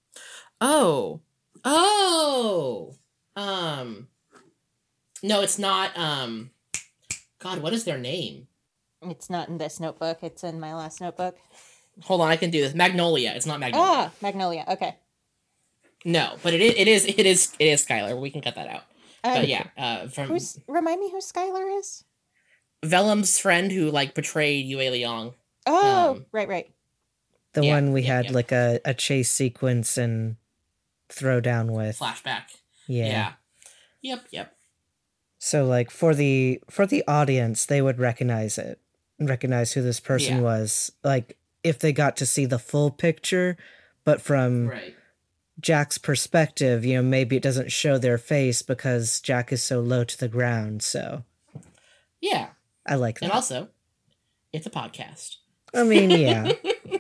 No, it's not. God, what is their name? It's not in this notebook. It's in my last notebook. Hold on, I can do this. Magnolia. It's not Magnolia. Ah, Magnolia. Okay. No, but it is Skylar. We can cut that out. But yeah, remind me who Skylar is? Vellum's friend who like betrayed Yue Liang. Oh, right. The one we had like a chase sequence and throwdown with. Flashback. Yeah. Yep. So like for the audience, they would recognize who this person was. Like if they got to see the full picture, but from Jack's perspective, maybe it doesn't show their face because Jack is so low to the ground. So yeah, I like that. And also, it's a podcast. I mean, yeah.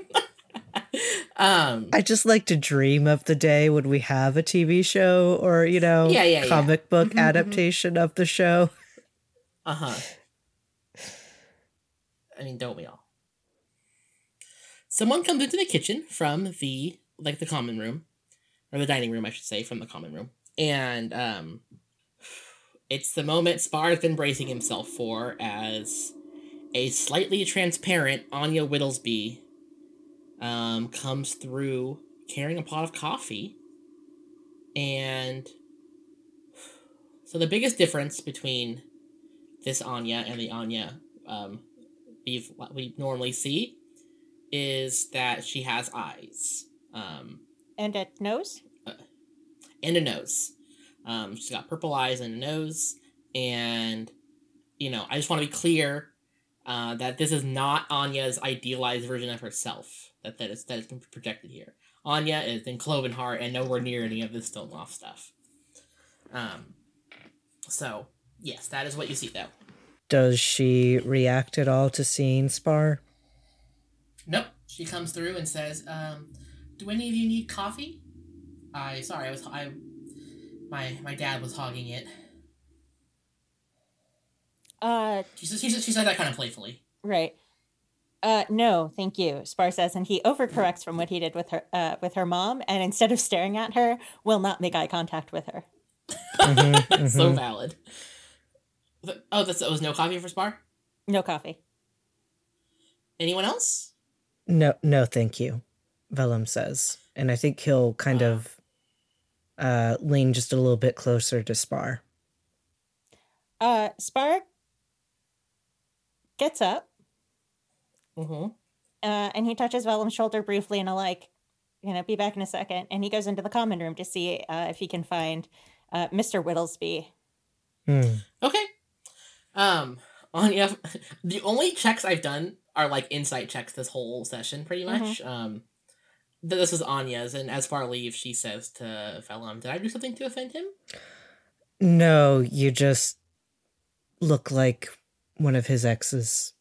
I just like to dream of the day when we have a TV show or, comic book adaptation of the show. I mean, don't we all? Someone comes into the kitchen from the common room, or the dining room, I should say, from the common room. And it's the moment Spar has been bracing himself for as a slightly transparent Anya Whittlesby comes through carrying a pot of coffee. And so the biggest difference between this Anya and the Anya we normally see is that she has eyes. And a nose? And a nose. She's got purple eyes and a nose. And, I just want to be clear that this is not Anya's idealized version of herself that is been projected here. Anya is in Cloven Heart and nowhere near any of this Stoneloft stuff. So, yes, that is what you see, though. Does she react at all to seeing Spar? Nope. She comes through and says, do any of you need coffee? My dad was hogging it. She said that kind of playfully. Right. No, thank you, Spar says, and he overcorrects from what he did with her mom, and instead of staring at her, will not make eye contact with her. So valid. Oh, that was no coffee for Spar? No coffee. Anyone else? No, thank you, Vellum says. And I think he'll kind of lean just a little bit closer to Spar. Spar gets up. And he touches Vellum's shoulder briefly and be back in a second. And he goes into the common room to see if he can find Mr. Whittlesby. Okay. Anya, the only checks I've done are like insight checks this whole session, pretty much. This was Anya's, and as Spar leaves, she says to Vellum, "Did I do something to offend him?" No, you just look like one of his exes.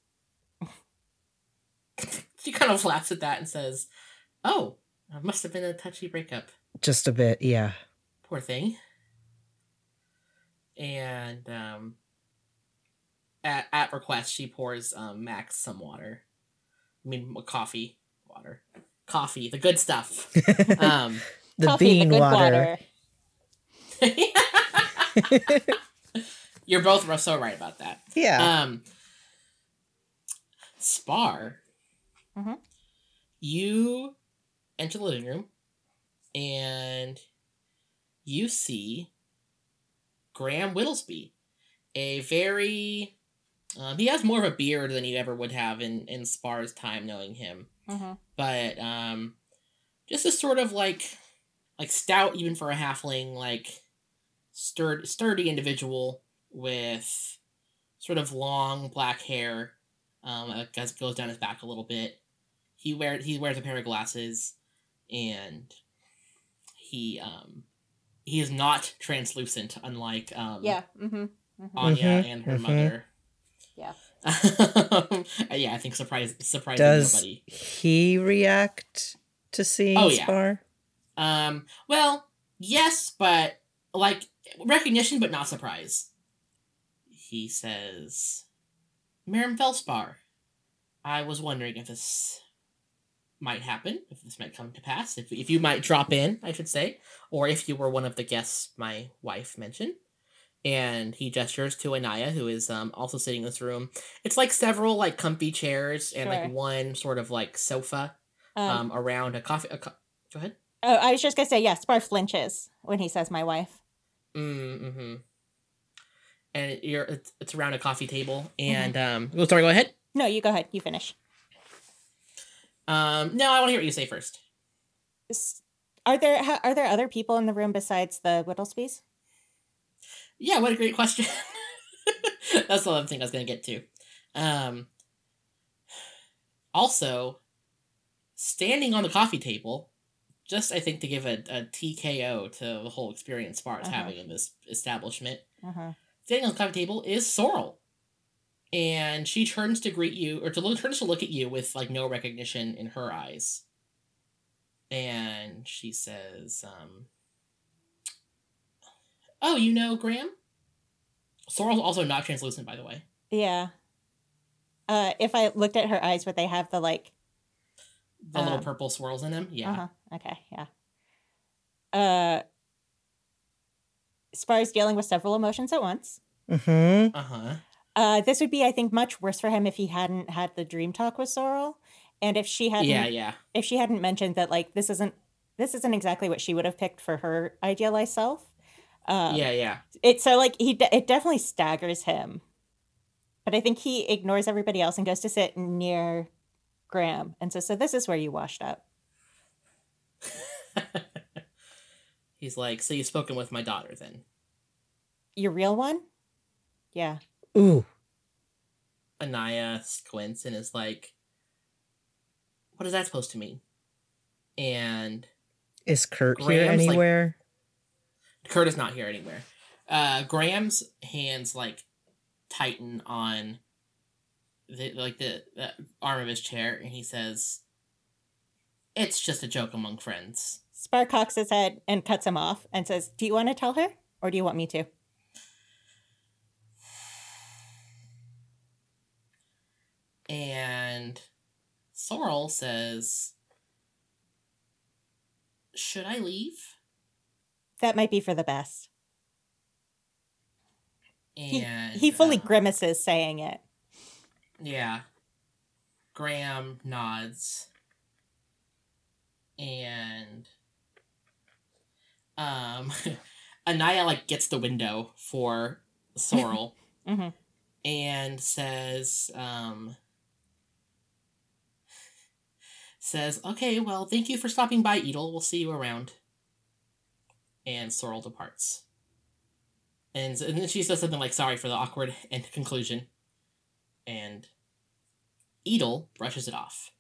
She kind of laughs at that and says, "Oh, it must have been a touchy breakup." Just a bit, yeah. Poor thing. And at request, she pours Max some water. I mean, coffee. Water. Coffee, the good stuff. The coffee, bean the good water. You're both so right about that. Yeah. Spar, you enter the living room, and you see Graham Whittlesby, a very... he has more of a beard than you ever would have in Spar's time knowing him. Mm-hmm. But just a sort of like stout, even for a halfling, like sturdy individual with sort of long black hair. That goes down his back a little bit. He wears a pair of glasses, and he is not translucent, unlike Yeah. Mm-hmm. Mm-hmm. Anya Mhm, and her mhm. mother. Yeah. Yeah, I think surprising Does nobody. he react to seeing Oh, yeah. Spar? Well, yes, but like recognition, but not surprise. He says, "Miriam Felspar, I was wondering if this might happen, if this might come to pass, if you might drop in, I should say, or if you were one of the guests my wife mentioned." And he gestures to Anaya, who is also sitting in this room. It's like several like comfy chairs and like Sure. one sort of like sofa around a coffee. Go ahead. Oh, I was just gonna say, yeah, Spar flinches when he says my wife. Mm-hmm. And it's around a coffee table, and oh, sorry, go ahead. No, you go ahead. You finish. No, I want to hear what you say first. Are there other people in the room besides the Whittlesbys? Yeah, what a great question. That's the other thing I was going to get to. Also, standing on the coffee table, just I think to give a TKO to the whole experience Spar is having in this establishment. Standing on the coffee table is Sorrel. And she turns to greet you, or turns to look at you with like no recognition in her eyes. And she says, "Oh, you know Graham?" Sorrel's also not translucent, by the way. Yeah. If I looked at her eyes, would they have the like the little purple swirls in them? Yeah. Okay, yeah. Spar's dealing with several emotions at once. This would be, I think, much worse for him if he hadn't had the dream talk with Sorrel, and if she hadn't, if she hadn't mentioned that like this isn't exactly what she would have picked for her idealized self. It's so like it definitely staggers him, but I think he ignores everybody else and goes to sit near Graham and says, "So this is where you washed up." He's like, "So you've spoken with my daughter, then?" Your real one? Yeah. Ooh. Anaya squints and is like, "What is that supposed to mean?" And is Kurt here anywhere? Like, Kurt is not here anywhere. Graham's hands like tighten on the arm of his chair, and he says, "It's just a joke among friends." Spar cocks his head and cuts him off and says, "Do you want to tell her, or do you want me to?" And Sorrel says, "Should I leave?" That might be for the best. And he fully grimaces saying it. Yeah. Graham nods. And Anaya like gets the window for Sorrel and says, "Okay, well, thank you for stopping by, Edel. We'll see you around." And Sorrel departs. And then she says something like, "Sorry for the awkward end conclusion." And Edel brushes it off.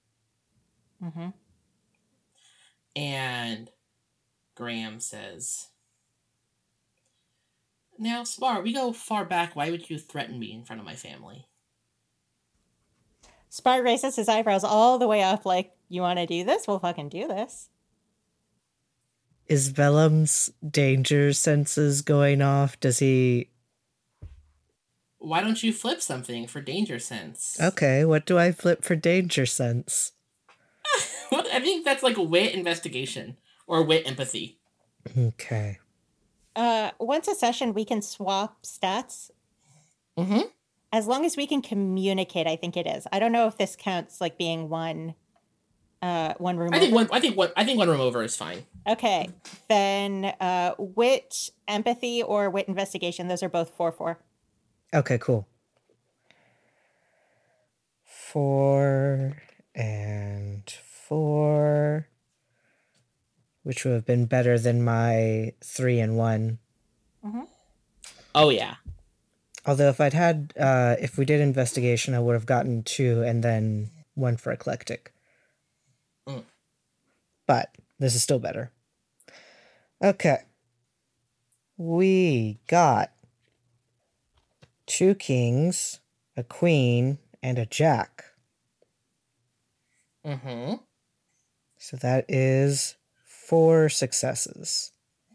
And Graham says, "Now, Spar, we go far back. Why would you threaten me in front of my family?" Spar raises his eyebrows all the way up like, "You want to do this? We'll fucking do this." Is Vellum's danger senses going off? Does he... Why don't you flip something for danger sense? Okay, what do I flip for danger sense? I think that's like wit investigation or wit empathy. Okay. Once a session, we can swap stats. As long as we can communicate, I think it is. I don't know if this counts like being one One room I think over? I think one room over is fine. Okay. Then wit, empathy, or wit investigation. Those are both 4-4. Okay, cool. 4 and 4, which would have been better than my 3 and 1. Mm-hmm. Oh yeah. Although if we did investigation, I would have gotten 2 and then 1 for eclectic. Mm. But this is still better. Okay. We got 2 kings, a queen, and a jack. Mm-hmm. So that is 4 successes.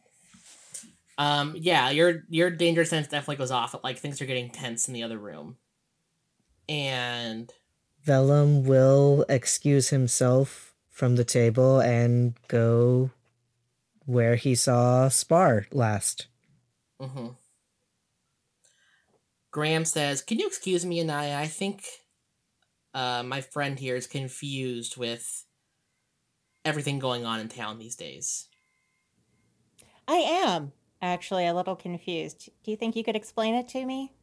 Yeah, your danger sense definitely goes off. Like things are getting tense in the other room. And Vellum will excuse himself from the table and go where he saw Spar last. mm-hmm. Graham says, "Can you excuse me, Anaya? I think my friend here is confused with everything going on in town these days." I am actually a little confused. Do you think you could explain it to me?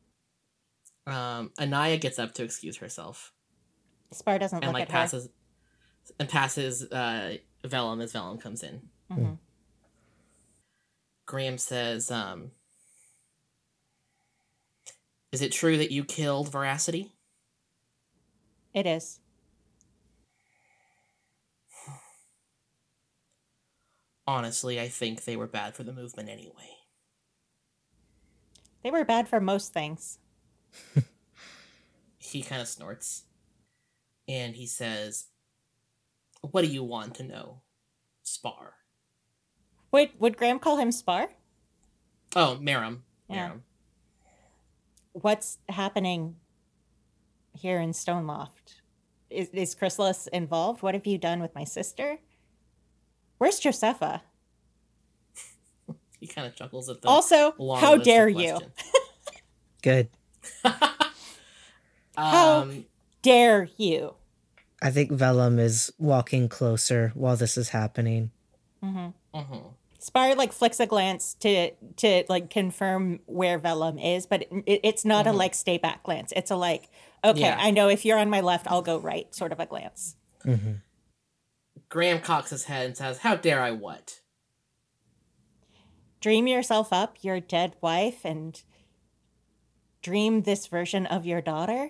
Anaya gets up to excuse herself Spar doesn't and look like at her. passes Vellum as Vellum comes in. Mm-hmm. Graham says, "Is it true that you killed Veracity?" It is. Honestly, I think they were bad for the movement anyway. They were bad for most things. He kind of snorts. And he says, "What do you want to know, Spar?" Would Graham call him Spar? Oh, Meram. Yeah. Meram. What's happening here in Stoneloft? Is Chrysalis involved? What have you done with my sister? Where's Josepha? He kind of chuckles at the Also, long how list dare of you? questions. Good. How dare you? I think Vellum is walking closer while this is happening. Mm-hmm. Mm-hmm. Spar like flicks a glance to like confirm where Vellum is, but it's not a like stay back glance. It's a like, okay, Yeah. I know if you're on my left, I'll go right sort of a glance. Mm-hmm. Graham cocks his head and says, "How dare I what?" Dream yourself up, your dead wife, and dream this version of your daughter?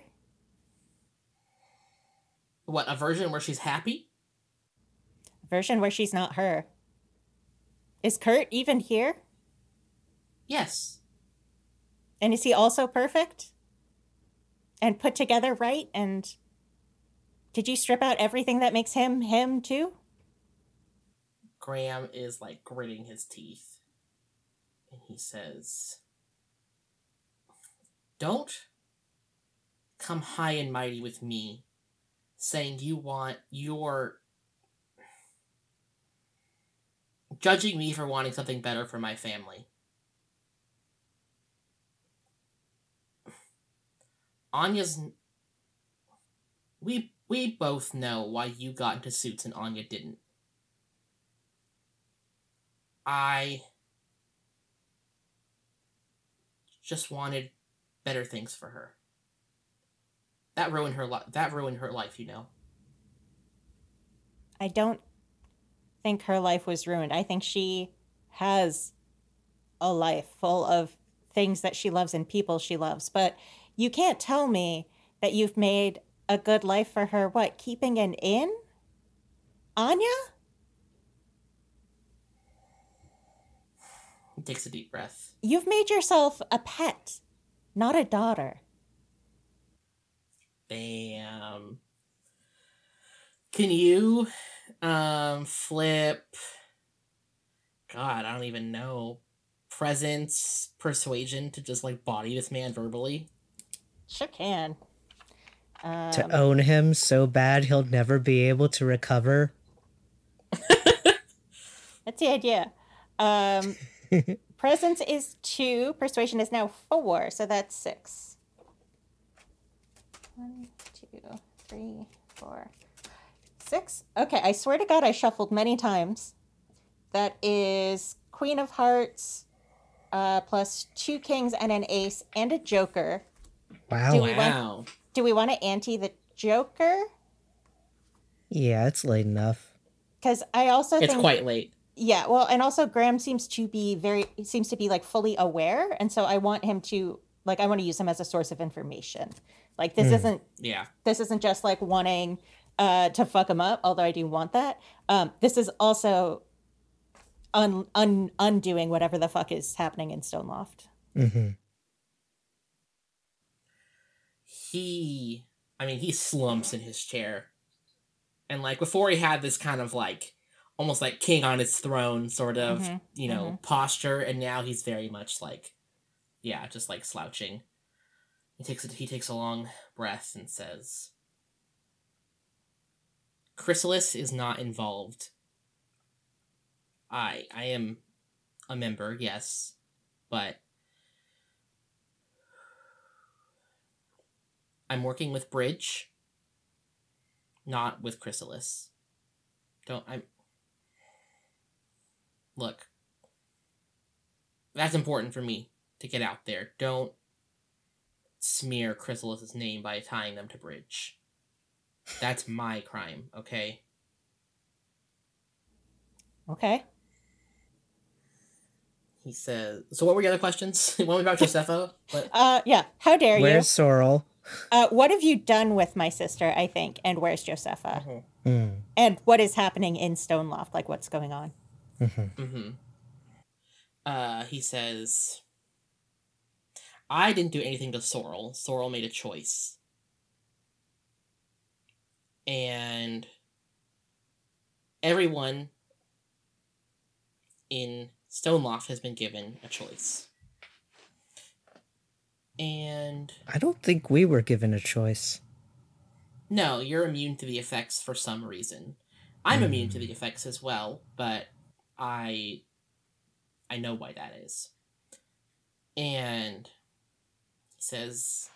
What, a version where she's happy? A version where she's not her. Is Kurt even here? Yes. And is he also perfect? And put together right? And did you strip out everything that makes him him too? Graham is like gritting his teeth. And he says, "Don't come high and mighty with me, saying you want your... judging me for wanting something better for my family. Anya's... We both know why you got into suits and Anya didn't. I just wanted better things for her. That ruined her life, you know." I don't think her life was ruined. I think she has a life full of things that she loves and people she loves. But you can't tell me that you've made a good life for her. What, keeping an inn? Anya? He takes a deep breath. You've made yourself a pet, not a daughter. Bam. Can you flip... God, I don't even know. Presence, persuasion to just like body this man verbally? Sure can. To own him so bad he'll never be able to recover. That's the idea. Presence is 2. Persuasion is now 4. So that's 6. 1, 2, 3, 4, 6? Okay, I swear to God, I shuffled many times. That is Queen of Hearts, plus 2 kings and an ace and a joker. Wow. Do we want to ante the joker? Yeah, it's late enough. Because I also think it's quite late. Yeah, well, and also Graham seems to be like fully aware, and so I want him to I want to use him as a source of information. Like this isn't just like wanting to fuck him up, although I do want that. This is also undoing whatever the fuck is happening in Stoneloft. Mm-hmm. He slumps in his chair. And like before he had this kind of like almost like king on his throne sort of, posture, and now he's very much like just like slouching. He takes a long breath and says, Chrysalis is not involved. I am a member, yes, but I'm working with Bridge, not with Chrysalis. Look, that's important for me to get out there. Don't smear Chrysalis's name by tying them to Bridge. That's my crime, okay? Okay. He says, so what were the other questions? One about Josepha? Yeah. How dare you? Where's Sorrel? What have you done with my sister, I think, and where's Josepha? Mm-hmm. And what is happening in Stoneloft? Like, what's going on? He says, I didn't do anything to Sorrel. Sorrel made a choice. And everyone in Stoneloft has been given a choice. And I don't think we were given a choice. No, you're immune to the effects for some reason. I'm immune to the effects as well, but I know why that is. And he says,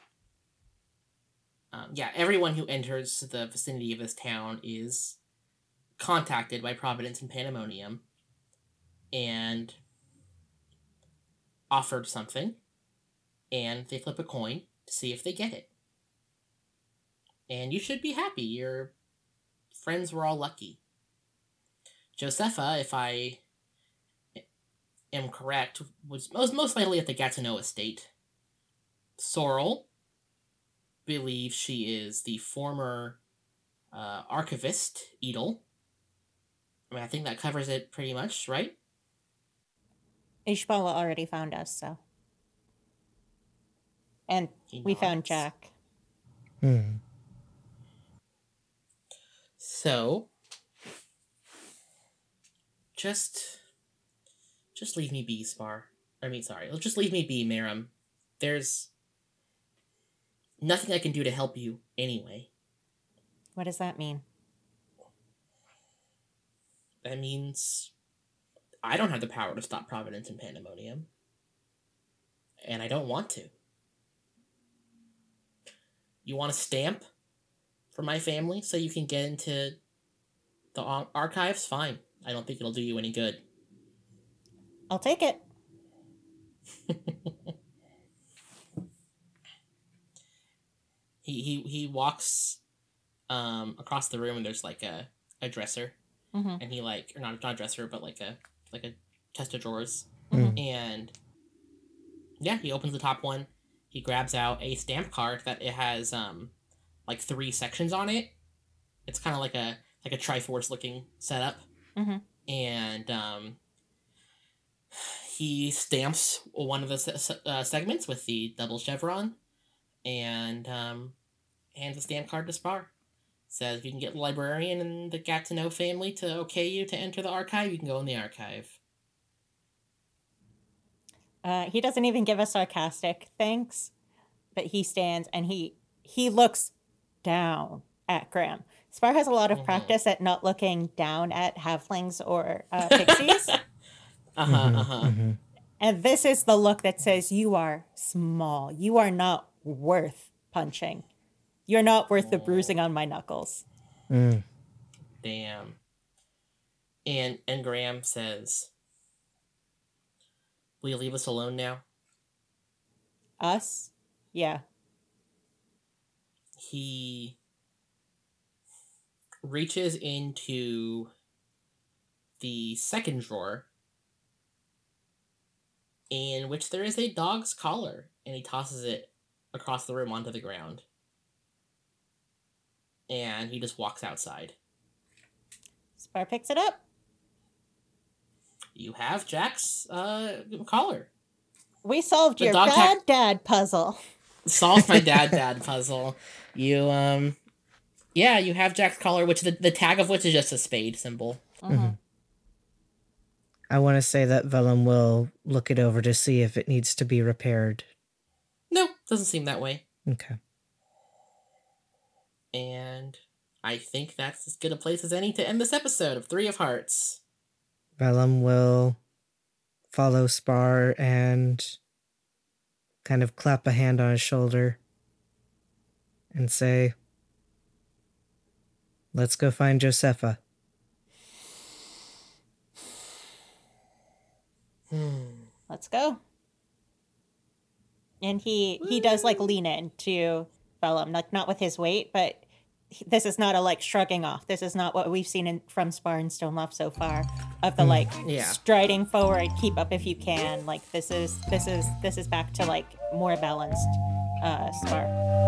everyone who enters the vicinity of this town is contacted by Providence and Pandemonium and offered something, and they flip a coin to see if they get it. And you should be happy. Your friends were all lucky. Josepha, if I am correct, was most likely at the Gatineau estate. Sorrel believes she is the former archivist, Edel. I mean, I think that covers it pretty much, right? Ishbala already found us, so. And we found Jack. So, just leave me be, just leave me be, Meram. There's nothing I can do to help you anyway. What does that mean? That means I don't have the power to stop Providence and Pandemonium. And I don't want to. You want a stamp for my family so you can get into the archives? Fine. I don't think it'll do you any good. I'll take it. He walks across the room, and there's like a dresser, and he or not a dresser, but like a chest of drawers, and he opens the top one. He grabs out a stamp card that it has like 3 sections on it. It's kind of like a Triforce looking setup, and he stamps one of the segments with the double chevron, and hands the stamp card to Spar. Says if you can get the librarian and the Gatineau family to okay you to enter the archive, you can go in the archive. He doesn't even give a sarcastic thanks, but he stands and he looks down at Graham. Spar has a lot of practice at not looking down at halflings or pixies. And this is the look that says, you are small. You are not worth punching. You're not worth the bruising on my knuckles. Damn. And Graham says, "Will you leave us alone now?" Us? Yeah. He reaches into the second drawer, in which there is a dog's collar, and he tosses it across the room onto the ground. And he just walks outside. Spar picks it up. You have Jack's collar. We solved your dad puzzle. Solved my dad puzzle. You, you have Jack's collar, which the tag of which is just a spade symbol. Mm-hmm. I want to say that Vellum will look it over to see if it needs to be repaired. No, doesn't seem that way. Okay. And I think that's as good a place as any to end this episode of Three of Hearts. Vellum will follow Spar and kind of clap a hand on his shoulder and say, "Let's go find Josepha." Let's go. And he does like lean into Vellum, like not with his weight, but this is not a like shrugging off. This is not what we've seen from Spar and Stoneloft so far, of the striding forward, keep up if you can. Like this is back to like more balanced Spar.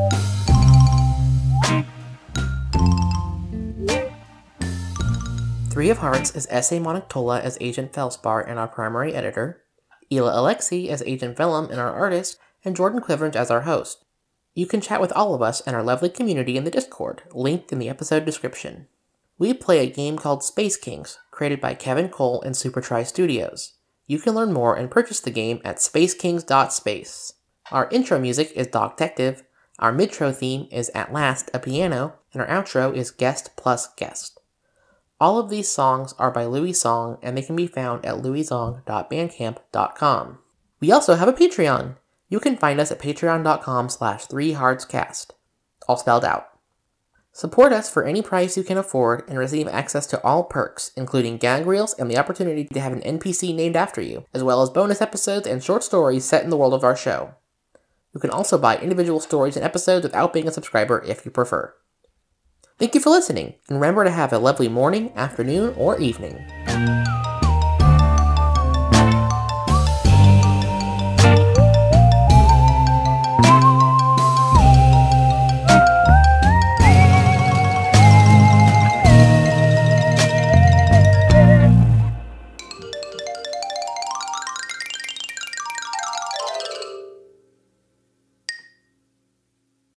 Three of Hearts is S.A. Monoctola as Agent Felspar and our primary editor, Hila Alexi as Agent Vellum and our artist, and Jordan Clivrange as our host. You can chat with all of us and our lovely community in the Discord, linked in the episode description. We play a game called Space Kings, created by Kevin Cole and Supertry Studios. You can learn more and purchase the game at spacekings.space. Our intro music is Dog Detective, our midtro theme is At Last, a Piano, and our outro is Guest Plus Guest. All of these songs are by Louis Song, and they can be found at louisong.bandcamp.com. We also have a Patreon. You can find us at patreon.com/3heartscast, all spelled out. Support us for any price you can afford and receive access to all perks, including gag reels and the opportunity to have an NPC named after you, as well as bonus episodes and short stories set in the world of our show. You can also buy individual stories and episodes without being a subscriber if you prefer. Thank you for listening, and remember to have a lovely morning, afternoon, or evening.